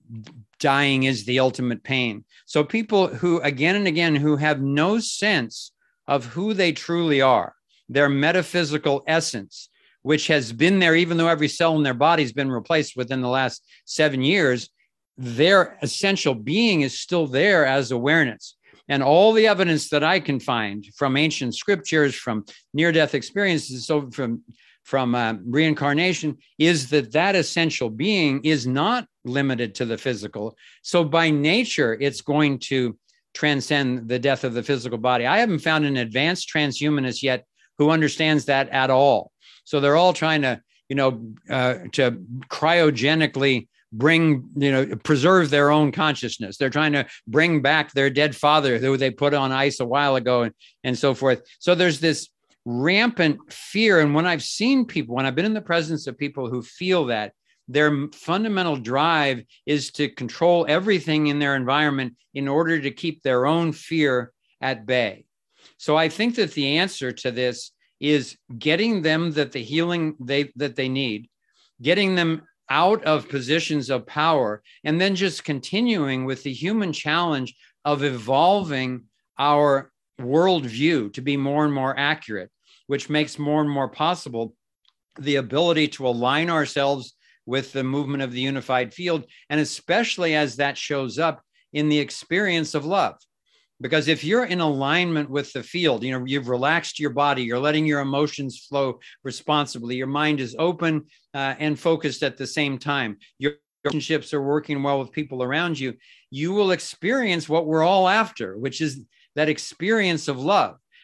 dying is the ultimate pain. So people who, again and again, who have no sense of who they truly are, their metaphysical essence, which has been there, even though every cell in their body has been replaced within the last seven years, their essential being is still there as awareness. And all the evidence that I can find from ancient scriptures, from near-death experiences, so from, from uh, reincarnation, is that that essential being is not limited to the physical. So by nature, it's going to transcend the death of the physical body. I haven't found an advanced transhumanist yet who understands that at all. So they're all trying to, you know, uh, to cryogenically bring, you know, preserve their own consciousness. They're trying to bring back their dead father who they put on ice a while ago, and, and so forth. So there's this rampant fear. And when I've seen people, when I've been in the presence of people who feel that, their fundamental drive is to control everything in their environment in order to keep their own fear at bay. So I think that the answer to this is getting them that the healing they that they need, getting them out of positions of power, and then just continuing with the human challenge of evolving our worldview to be more and more accurate, which makes more and more possible the ability to align ourselves with the movement of the unified field, and especially as that shows up in the experience of love. Because if you're in alignment with the field, you know, you've relaxed your body, you're letting your emotions flow responsibly, your mind is open uh, and focused at the same time, your relationships are working well with people around you, you will experience what we're all after, which is that experience of love.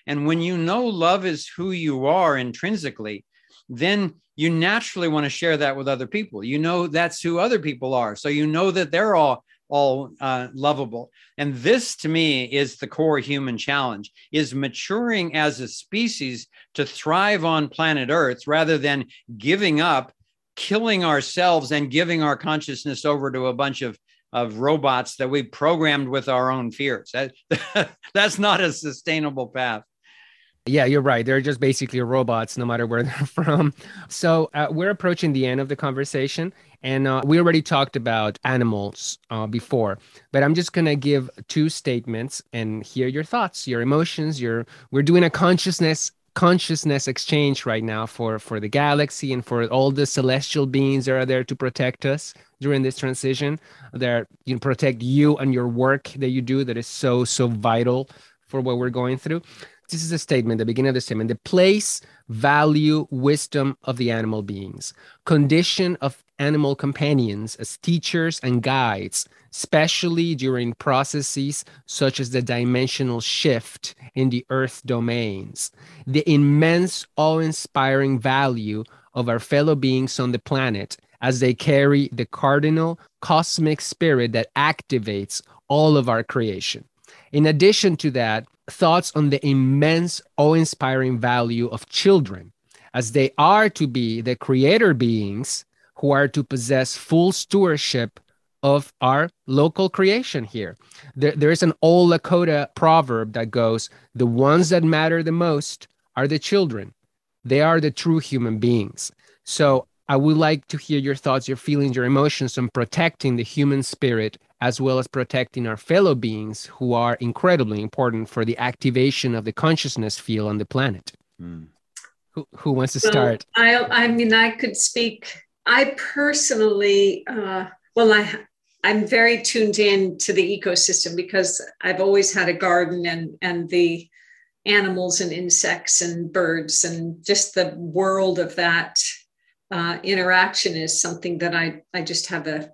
And when you know love is who you are intrinsically, then you naturally want to share that with other people. You know that's who other people are. So you know that they're all all uh, lovable. And this, to me, is the core human challenge, is maturing as a species to thrive on planet Earth rather than giving up, killing ourselves and giving our consciousness over to a bunch of, of robots that we programmed with our own fears. That, that's not a sustainable path. Yeah, you're right. They're just basically robots, no matter where they're from. So uh, we're approaching the end of the conversation, and uh, we already talked about animals uh, before, but I'm just gonna give two statements and hear your thoughts, your emotions. Your we're doing a consciousness consciousness exchange right now for for the galaxy and for all the celestial beings that are there to protect us during this transition. They're you know, protect you and your work that you do that is so so vital for what we're going through. This is a statement, the beginning of the statement: the place, value, wisdom of the animal beings, condition of animal companions as teachers and guides, especially during processes such as the dimensional shift in the earth domains, the immense awe-inspiring value of our fellow beings on the planet as they carry the cardinal cosmic spirit that activates all of our creation. In addition to that, thoughts on the immense awe-inspiring value of children, as they are to be the creator beings who are to possess full stewardship of our local creation here. There, there is an old Lakota proverb that goes, the ones that matter the most are the children. They are the true human beings. So I would like to hear your thoughts, your feelings, your emotions on protecting the human spirit, as well as protecting our fellow beings who are incredibly important for the activation of the consciousness field on the planet. Mm. Who, who wants to well, start? I, I mean, I could speak. I personally, uh, well, I, I'm very tuned in to the ecosystem because I've always had a garden, and, and the animals and insects and birds and just the world of that uh, interaction is something that I, I just have a,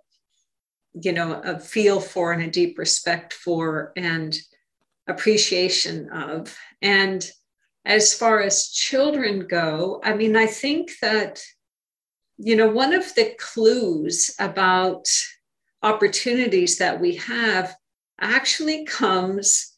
you know, a feel for and a deep respect for and appreciation of. And as far as children go, I mean, I think that, you know, one of the clues about opportunities that we have actually comes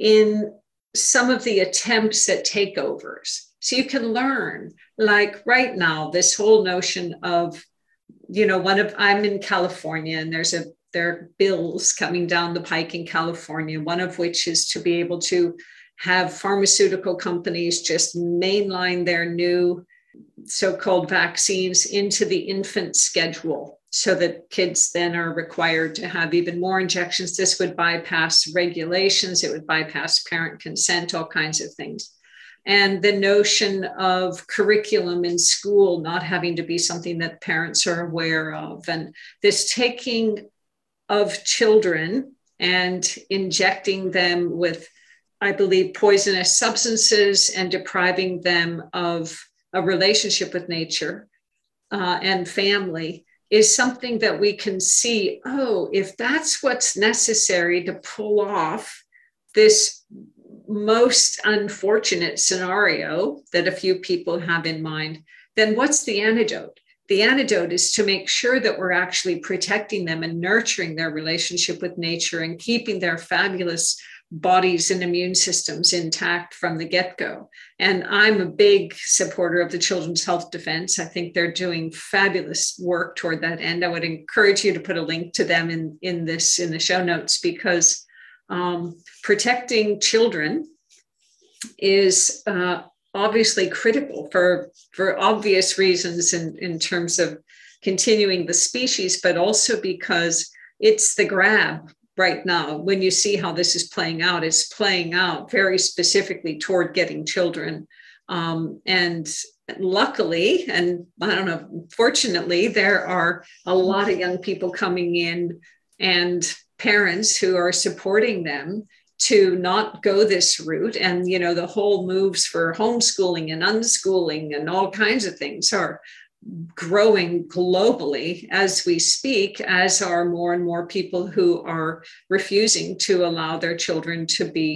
in some of the attempts at takeovers. So you can learn, like right now, this whole notion of, you know, one of, I'm in California, and there's a, there are bills coming down the pike in California, one of which is to be able to have pharmaceutical companies just mainline their new so-called vaccines into the infant schedule so that kids then are required to have even more injections. This would bypass regulations. It would bypass parent consent, all kinds of things. And the notion of curriculum in school not having to be something that parents are aware of, and this taking of children and injecting them with, I believe, poisonous substances and depriving them of a relationship with nature uh, and family is something that we can see, oh, if that's what's necessary to pull off this most unfortunate scenario that a few people have in mind, then what's the antidote? The antidote is to make sure that we're actually protecting them and nurturing their relationship with nature and keeping their fabulous bodies and immune systems intact from the get-go. And I'm a big supporter of the Children's Health Defense. I think they're doing fabulous work toward that end. I would encourage you to put a link to them in, in this, in the show notes, because um, protecting children is uh, obviously critical for, for obvious reasons in, in terms of continuing the species, but also because it's the grab right now. When you see how this is playing out, it's playing out very specifically toward getting children. Um, and luckily, and I don't know, fortunately, there are a lot of young people coming in and parents who are supporting them to not go this route. And, you know, the whole moves for homeschooling and unschooling and all kinds of things are growing globally as we speak, as are more and more people who are refusing to allow their children to be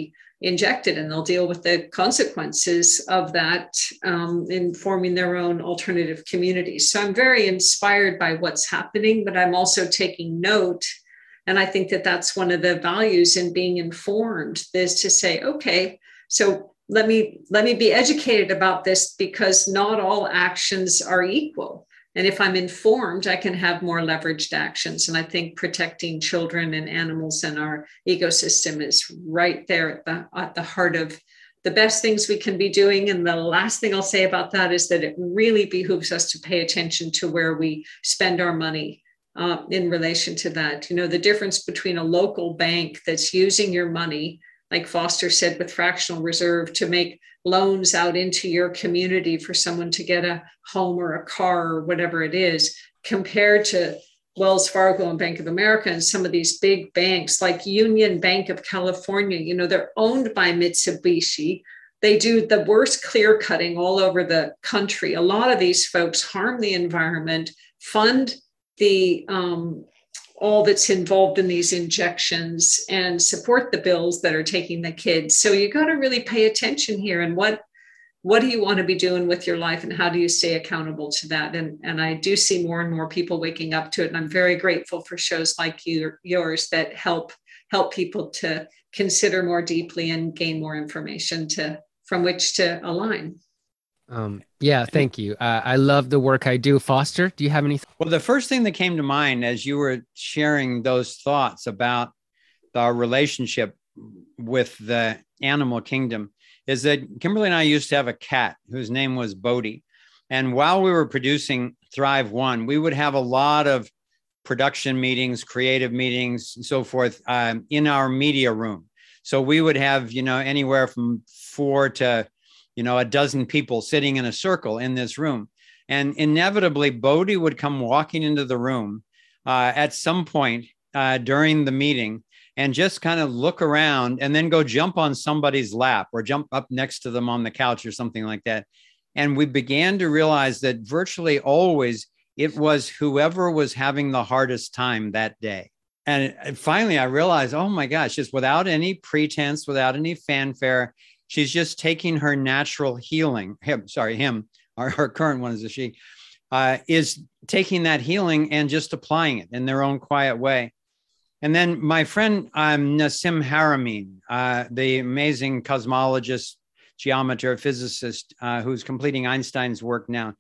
injected, and they'll deal with the consequences of that um, in forming their own alternative communities. So I'm very inspired by what's happening, but I'm also taking note. And I think that that's one of the values in being informed, is to say, okay, so let me let me be educated about this, because not all actions are equal. And if I'm informed, I can have more leveraged actions. And I think protecting children and animals and our ecosystem is right there at the, at the heart of the best things we can be doing. And the last thing I'll say about that is that it really behooves us to pay attention to where we spend our money uh, in relation to that. You know, the difference between a local bank that's using your money, like Foster said, with fractional reserve to make loans out into your community for someone to get a home or a car or whatever it is, compared to Wells Fargo and Bank of America and some of these big banks like Union Bank of California. You know, they're owned by Mitsubishi. They do the worst clear cutting all over the country. A lot of these folks harm the environment, fund the um, all that's involved in these injections, and support the bills that are taking the kids. So you got to really pay attention here. And what, what do you want to be doing with your life, and how do you stay accountable to that? And, and I do see more and more people waking up to it. And I'm very grateful for shows like you, yours that help, help people to consider more deeply and gain more information to, from which to align. Um, yeah, thank you. Uh, I love the work I do. Foster, do you have any? Well, the first thing that came to mind as you were sharing those thoughts about our relationship with the animal kingdom is that Kimberly and I used to have a cat whose name was Bodhi. And while we were producing Thrive One, we would have a lot of production meetings, creative meetings, and so forth um, in our media room. So we would have, you know, anywhere from four to you know, a dozen people sitting in a circle in this room. And inevitably, Bodhi would come walking into the room uh, at some point uh, during the meeting and just kind of look around and then go jump on somebody's lap or jump up next to them on the couch or something like that. And we began to realize that virtually always it was whoever was having the hardest time that day. And finally, I realized, oh my gosh, just without any pretense, without any fanfare, she's just taking her natural healing. Him, sorry, him, our, our current one is a she, uh, is taking that healing and just applying it in their own quiet way. And then my friend um, Nassim Haramein, uh, the amazing cosmologist, geometer, physicist, uh, who's completing Einstein's work now,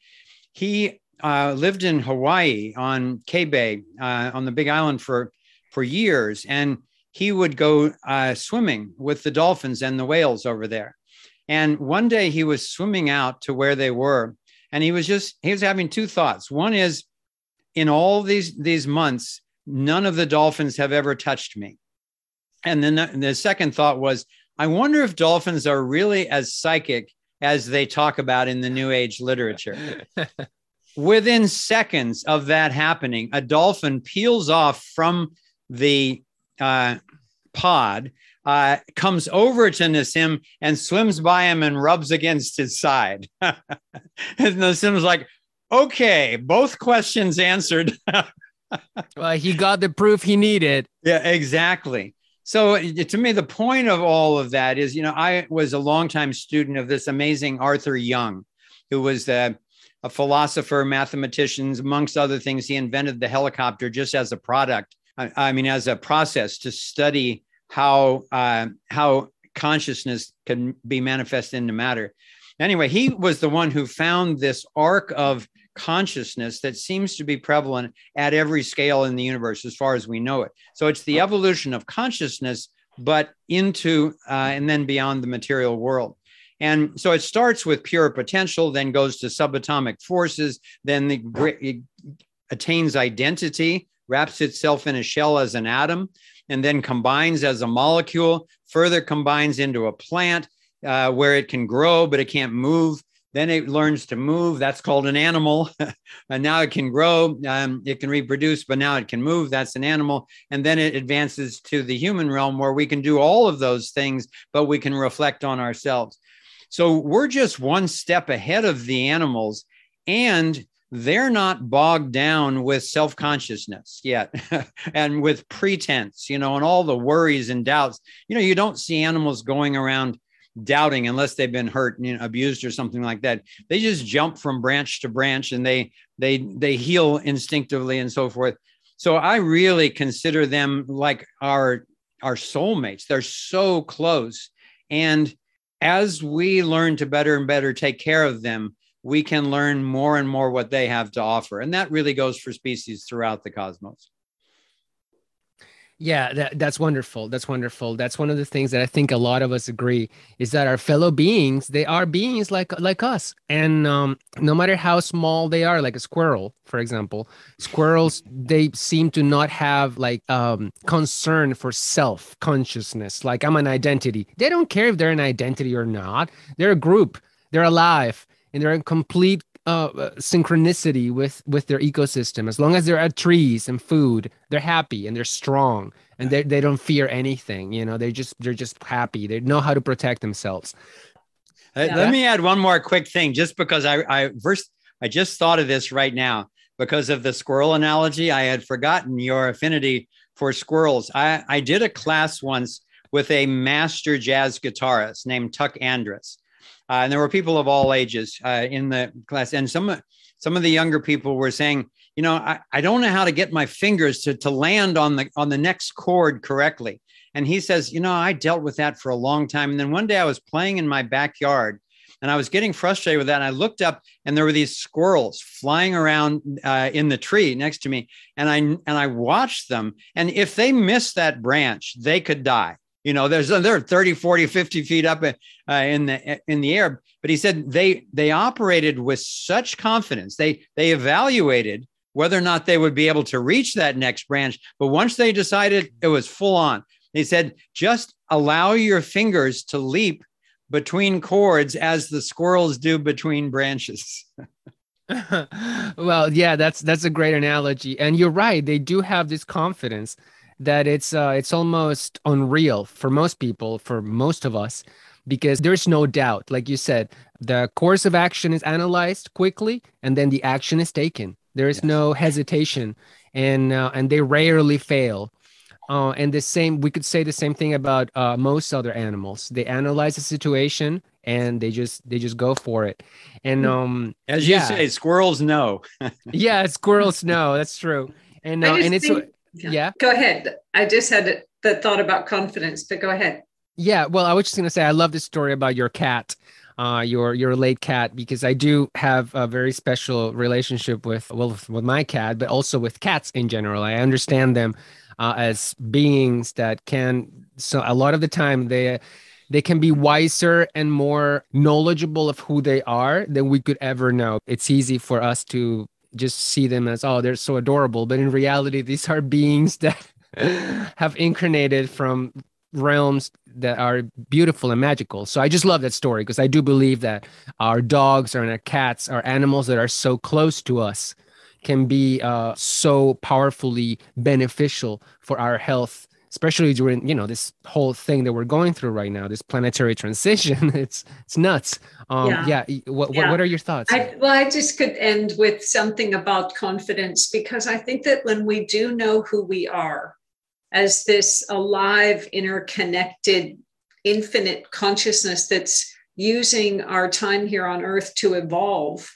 he uh, lived in Hawaii on K-Bay, uh, on the Big Island for, for years. And he would go uh, swimming with the dolphins and the whales over there. And one day he was swimming out to where they were. And he was just, he was having two thoughts. One is, in all these, these months, none of the dolphins have ever touched me. And then the, the second thought was, I wonder if dolphins are really as psychic as they talk about in the New Age literature. Within seconds of that happening, a dolphin peels off from the uh, pod, uh, comes over to Nassim and swims by him and rubs against his side. And Nassim's like, okay, both questions answered. Well, he got the proof he needed. Yeah, exactly. So to me, the point of all of that is, you know, I was a longtime student of this amazing Arthur Young, who was the a philosopher, mathematician, amongst other things. He invented the helicopter just as a product. I, I mean, as a process to study how uh, how consciousness can be manifested into matter. Anyway, he was the one who found this arc of consciousness that seems to be prevalent at every scale in the universe, as far as we know it. So it's the evolution of consciousness, but into uh, and then beyond the material world. And so it starts with pure potential, then goes to subatomic forces, then the, it attains identity, wraps itself in a shell as an atom, and then combines as a molecule, further combines into a plant uh, where it can grow, but it can't move. Then it learns to move. That's called an animal. And now it can grow. Um, it can reproduce, but now it can move. That's an animal. And then it advances to the human realm where we can do all of those things, but we can reflect on ourselves. So we're just one step ahead of the animals. And they're not bogged down with self-consciousness yet and with pretense, you know, and all the worries and doubts. You know, you don't see animals going around doubting unless they've been hurt, you know, abused or something like that. They just jump from branch to branch and they they they heal instinctively and so forth. So I really consider them like our our soulmates. They're so close. And as we learn to better and better take care of them, we can learn more and more what they have to offer. And that really goes for species throughout the cosmos. Yeah, that, that's wonderful. That's wonderful. That's one of the things that I think a lot of us agree is that our fellow beings, they are beings like like us. And um, no matter how small they are, like a squirrel, for example, squirrels, they seem to not have like um, concern for self-consciousness. Like I'm an identity. They don't care if they're an identity or not. They're a group. They're alive. And they're in complete uh, synchronicity with, with their ecosystem. As long as they're at trees and food, they're happy and they're strong and they they don't fear anything. You know, they're just they're just happy. They know how to protect themselves. Yeah. Let me add one more quick thing, just because I I first I just thought of this right now because of the squirrel analogy. I had forgotten your affinity for squirrels. I I did a class once with a master jazz guitarist named Tuck Andrus. Uh, and there were people of all ages uh, in the class. And some, some of the younger people were saying, you know, I, I don't know how to get my fingers to, to land on the, on the next chord correctly. And he says, you know, I dealt with that for a long time. And then one day I was playing in my backyard and I was getting frustrated with that. And I looked up and there were these squirrels flying around uh, in the tree next to me. And I, and I watched them. And if they missed that branch, they could die. You know, there's they're thirty, forty, fifty feet up uh, in the in the air. But he said they they operated with such confidence. They they evaluated whether or not they would be able to reach that next branch. But once they decided, it was full on. They said, just allow your fingers to leap between cords as the squirrels do between branches. Well, yeah, that's that's a great analogy. And you're right. They do have this confidence that it's uh, it's almost unreal for most people, for most of us, because there's no doubt. Like you said, the course of action is analyzed quickly, and then the action is taken. There is yes. no hesitation, and uh, and they rarely fail. Uh, and the same, we could say the same thing about uh, most other animals. They analyze the situation and they just they just go for it. And um, as you yeah. say, squirrels know. Yeah, squirrels know. That's true. And uh, and it's. Think- Yeah. yeah. Go ahead. I just had the thought about confidence, but go ahead. Yeah. Well, I was just going to say, I love this story about your cat, uh, your your late cat, because I do have a very special relationship with, well, with, with my cat, but also with cats in general. I understand them uh, as beings that can, so a lot of the time they they can be wiser and more knowledgeable of who they are than we could ever know. It's easy for us to just see them as, oh, they're so adorable. But in reality, these are beings that have incarnated from realms that are beautiful and magical. So I just love that story because I do believe that our dogs and our cats are animals that are so close to us, can be uh, so powerfully beneficial for our health, especially during, you know, this whole thing that we're going through right now, this planetary transition. It's it's nuts. Um, yeah. yeah. What, yeah. What are your thoughts? I, well, I just could end with something about confidence, because I think that when we do know who we are as this alive, interconnected, infinite consciousness that's using our time here on Earth to evolve,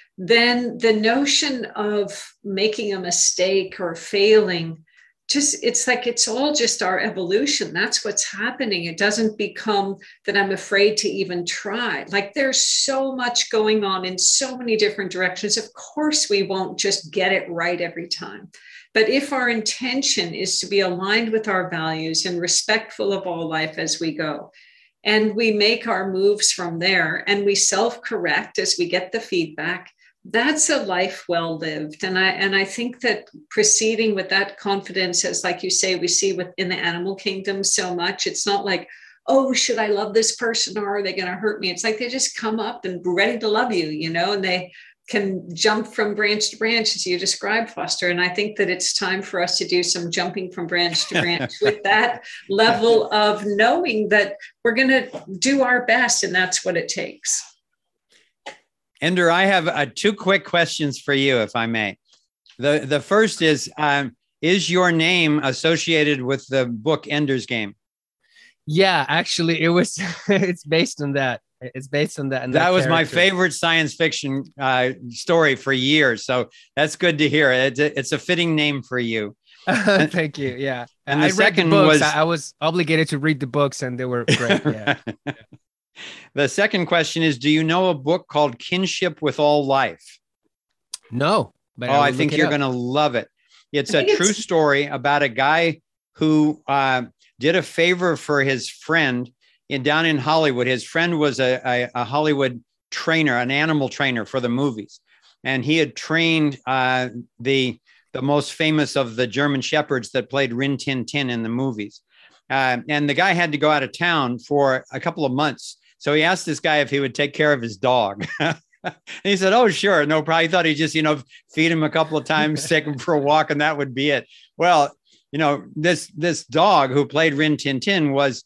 then the notion of making a mistake or failing, just, it's like, it's all just our evolution. That's what's happening. It doesn't become that I'm afraid to even try. Like, there's so much going on in so many different directions. Of course, we won't just get it right every time. But if our intention is to be aligned with our values and respectful of all life as we go, and we make our moves from there, and we self-correct as we get the feedback, that's a life well lived. And I and I think that proceeding with that confidence, as like you say, we see within the animal kingdom so much. It's not like, oh, should I love this person or are they going to hurt me? It's like they just come up and ready to love you, you know, and they can jump from branch to branch, as you described, Foster. And I think that it's time for us to do some jumping from branch to branch with that level of knowing that we're going to do our best, and that's what it takes. Ender, I have uh, two quick questions for you, if I may. The, the first is, um, is your name associated with the book Ender's Game? Yeah, actually, it was. It's based on that. It's based on that. And that, that was character. my favorite science fiction uh, story for years. So that's good to hear. It's a, it's a fitting name for you. Thank you. Yeah. And I the read second the books. was, I, I was obligated to read the books, and they were great. Yeah. The second question is, do you know a book called Kinship with All Life? No, but oh, I, I think you're going to love it. It's a true it's... story about a guy who uh, did a favor for his friend in down in Hollywood. His friend was a, a, a Hollywood trainer, an animal trainer for the movies. And he had trained uh, the, the most famous of the German shepherds that played Rin Tin Tin in the movies. Uh, and the guy had to go out of town for a couple of months. So he asked this guy if he would take care of his dog. And he said, oh, sure, no problem. He thought he'd just, you know, feed him a couple of times, take him for a walk, and that would be it. Well, you know, this this dog who played Rin Tin Tin was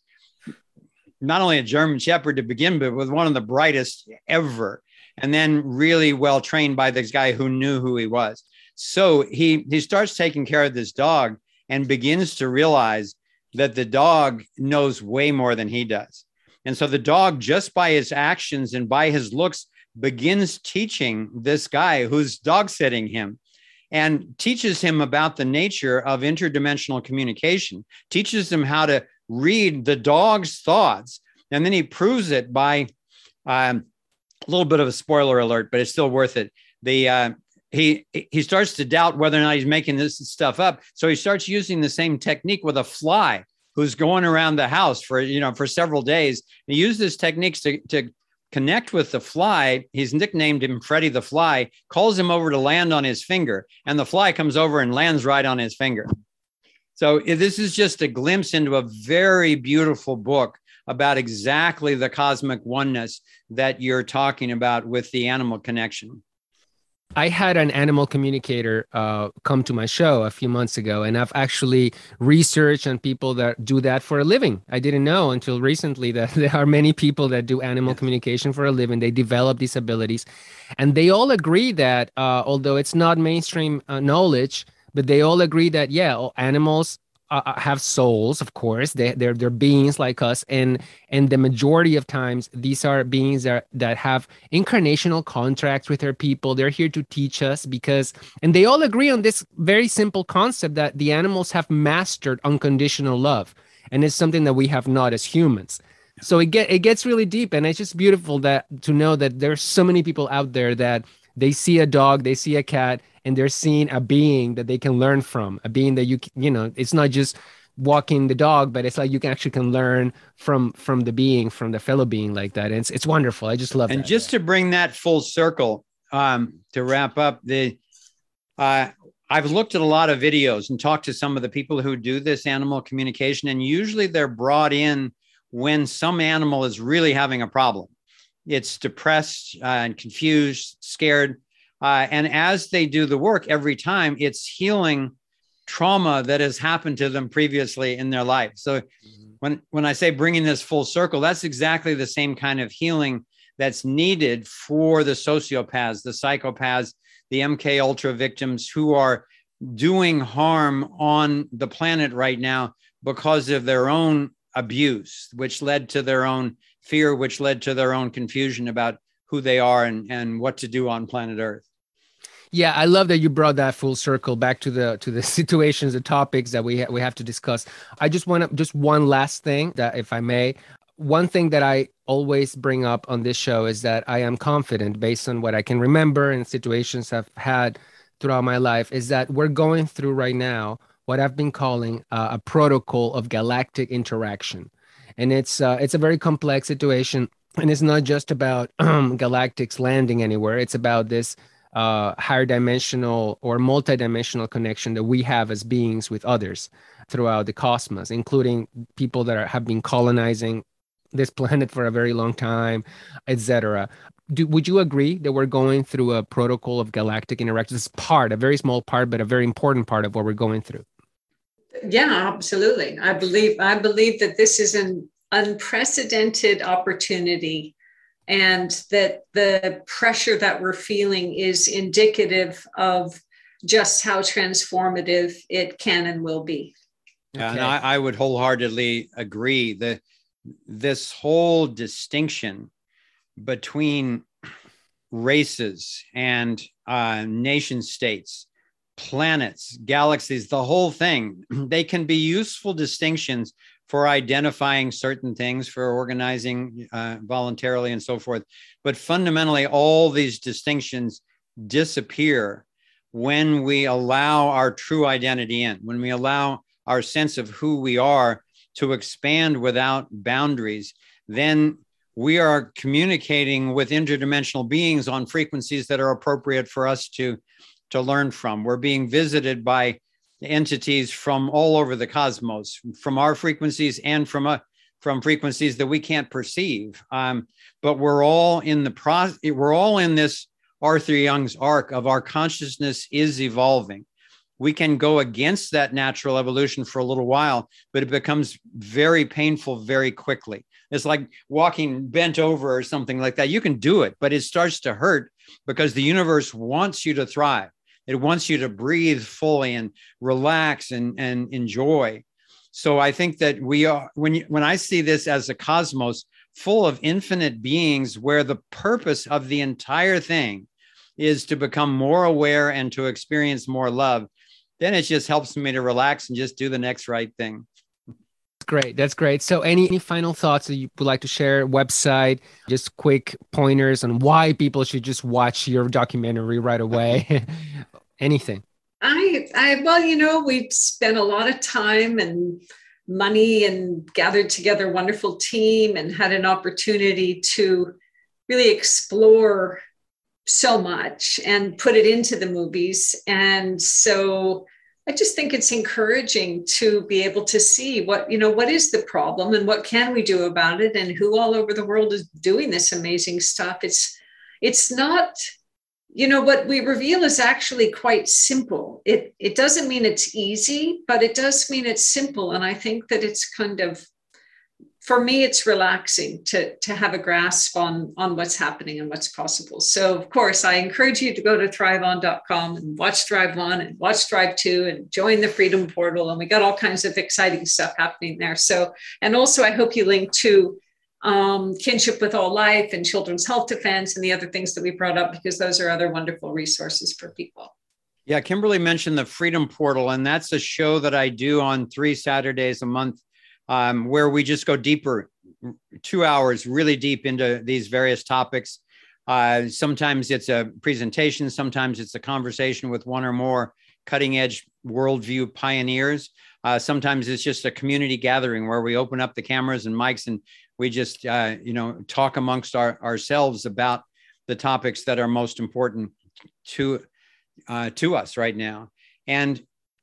not only a German shepherd to begin with, but was one of the brightest ever. And then really well trained by this guy who knew who he was. So he he starts taking care of this dog and begins to realize that the dog knows way more than he does. And so the dog, just by his actions and by his looks, begins teaching this guy who's dog sitting him and teaches him about the nature of interdimensional communication, teaches him how to read the dog's thoughts. And then he proves it by um, a little bit of a spoiler alert, but it's still worth it. The uh, he he starts to doubt whether or not he's making this stuff up. So he starts using the same technique with a fly who's going around the house for, you know, for several days. He used this technique to, to connect with the fly. He's nicknamed him Freddie the Fly, calls him over to land on his finger, and the fly comes over and lands right on his finger. So this is just a glimpse into a very beautiful book about exactly the cosmic oneness that you're talking about with the animal connection. I had an animal communicator uh, come to my show a few months ago, and I've actually researched on people that do that for a living. I didn't know until recently that there are many people that do animal yes. communication for a living. They develop these abilities, and they all agree that uh, although it's not mainstream uh, knowledge, but they all agree that, yeah, animals Uh, have souls, of course. They, they're they're beings like us, and and the majority of times these are beings that that have incarnational contracts with their people. They're here to teach us because, and they all agree on this very simple concept that the animals have mastered unconditional love, and it's something that we have not as humans. So it get it gets really deep, and it's just beautiful that to know that there's so many people out there that they see a dog, they see a cat, and they're seeing a being that they can learn from, a being that you, you know, it's not just walking the dog, but it's like you can actually can learn from from the being, from the fellow being like that. And it's, it's wonderful. I just love and that. And just to bring that full circle, um, to wrap up, the uh, I've looked at a lot of videos and talked to some of the people who do this animal communication, and usually they're brought in when some animal is really having a problem. It's depressed uh, and confused, scared. Uh, and as they do the work every time, it's healing trauma that has happened to them previously in their life. So mm-hmm. when, when I say bringing this full circle, that's exactly the same kind of healing that's needed for the sociopaths, the psychopaths, the M K Ultra victims who are doing harm on the planet right now because of their own abuse, which led to their own fear, which led to their own confusion about who they are and, and what to do on planet Earth. Yeah, I love that you brought that full circle back to the to the situations, the topics that we ha- we have to discuss. I just want to just one last thing that, if I may, one thing that I always bring up on this show is that I am confident, based on what I can remember and situations I've had throughout my life, is that we're going through right now what I've been calling uh, a protocol of galactic interaction, and it's uh, it's a very complex situation, and it's not just about um, galactics landing anywhere. It's about this uh, higher dimensional or multidimensional connection that we have as beings with others throughout the cosmos, including people that are, have been colonizing this planet for a very long time, et cetera. Do, would you agree that we're going through a protocol of galactic interaction? It's part, a very small part, but a very important part of what we're going through. Yeah, absolutely. I believe I believe that this is an unprecedented opportunity and that the pressure that we're feeling is indicative of just how transformative it can and will be. Yeah, Okay. and I, I would wholeheartedly agree that this whole distinction between races and uh, nation states, planets, galaxies, the whole thing, they can be useful distinctions for identifying certain things, for organizing uh, voluntarily and so forth. But fundamentally, all these distinctions disappear when we allow our true identity in, when we allow our sense of who we are to expand without boundaries. Then we are communicating with interdimensional beings on frequencies that are appropriate for us to, to learn from. We're being visited by entities from all over the cosmos, from our frequencies and from a, from frequencies that we can't perceive. Um, but we're all in the pro- we're all in this Arthur Young's arc of our consciousness is evolving. We can go against that natural evolution for a little while, but it becomes very painful very quickly. It's like walking bent over or something like that. You can do it, but it starts to hurt because the universe wants you to thrive. It wants you to breathe fully and relax and, and enjoy. So I think that we are, when, you, when I see this as a cosmos full of infinite beings where the purpose of the entire thing is to become more aware and to experience more love, then it just helps me to relax and just do the next right thing. Great. That's great. So any, any final thoughts that you would like to share? Website, just quick pointers on why people should just watch your documentary right away. Anything. I, I, well, you know, we spent a lot of time and money and gathered together a wonderful team and had an opportunity to really explore so much and put it into the movies. And so I just think it's encouraging to be able to see what, you know, what is the problem and what can we do about it and who all over the world is doing this amazing stuff. It's, it's not, you know, what we reveal is actually quite simple. It, it doesn't mean it's easy, but it does mean it's simple. And I think that it's kind of, for me, it's relaxing to, to have a grasp on, on what's happening and what's possible. So, of course, I encourage you to go to thrive on dot com and watch Thrive One and watch Thrive Two and join the Freedom Portal. And we got all kinds of exciting stuff happening there. So, and also I hope you link to um, Kinship with All Life and Children's Health Defense and the other things that we brought up, because those are other wonderful resources for people. Yeah, Kimberly mentioned the Freedom Portal, and that's a show that I do on three Saturdays a month. Um, where we just go deeper, two hours really deep into these various topics. Uh, sometimes it's a presentation, sometimes it's a conversation with one or more cutting edge worldview pioneers. Uh, sometimes it's just a community gathering where we open up the cameras and mics and we just, uh, you know, talk amongst our, ourselves about the topics that are most important to, uh, to us right now. And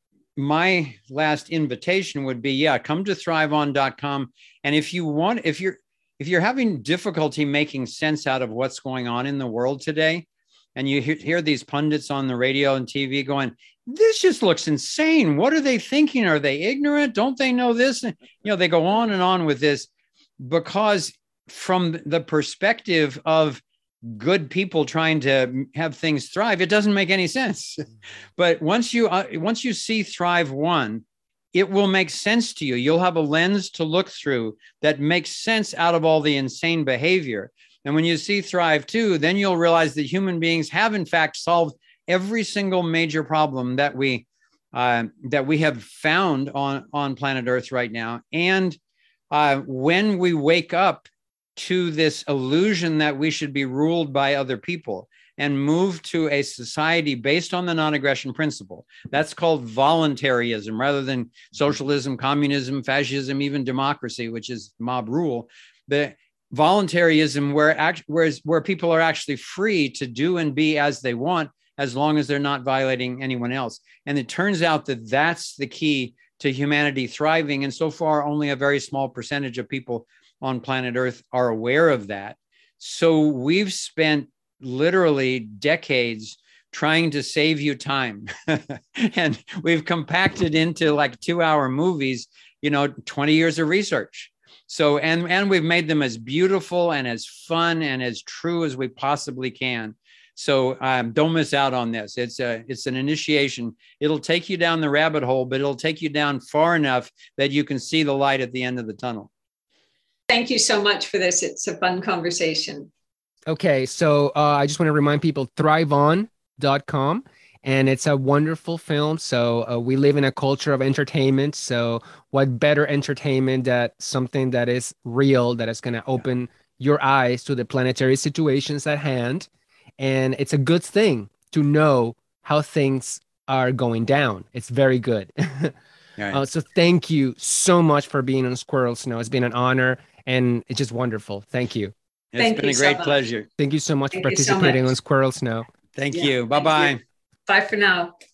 my last invitation would be, yeah, come to thrive on dot com. And if you want, if you're, if you're having difficulty making sense out of what's going on in the world today, and you hear, hear these pundits on the radio and T V going, this just looks insane. What are they thinking? Are they ignorant? Don't they know this? And, you know, they go on and on with this because from the perspective of good people trying to have things thrive, it doesn't make any sense. But once you uh, once you see Thrive One, it will make sense to you. You'll have a lens to look through that makes sense out of all the insane behavior. And when you see Thrive Two, then you'll realize that human beings have in fact solved every single major problem that we uh, that we have found on on planet Earth right now. And uh, when we wake up to this illusion that we should be ruled by other people and move to a society based on the non-aggression principle. That's called voluntarism rather than socialism, communism, fascism, even democracy, which is mob rule. The voluntarism where, act, where, where people are actually free to do and be as they want, as long as they're not violating anyone else. And it turns out that that's the key to humanity thriving. And so far, only a very small percentage of people on planet Earth are aware of that. So we've spent literally decades trying to save you time. And we've compacted into like two hour movies, you know, twenty years of research. So, and, and we've made them as beautiful and as fun and as true as we possibly can. So um, don't miss out on this. It's a, it's an initiation. It'll take you down the rabbit hole, but it'll take you down far enough that you can see the light at the end of the tunnel. Thank you so much for this. It's a fun conversation. Okay, so uh, I just want to remind people, thrive on dot com, and it's a wonderful film. So uh, we live in a culture of entertainment. So what better entertainment that something that is real, that is going to open your eyes to the planetary situations at hand. And it's a good thing to know how things are going down. It's very good. Right. Uh, so thank you so much for being on Squirrel Snow. It's been an honor, and it's just wonderful. Thank you. It's thank been you a great so pleasure. Thank you so much thank for participating so much. on Squirrel Snow. Thank yeah, you. Bye-bye. Bye for now.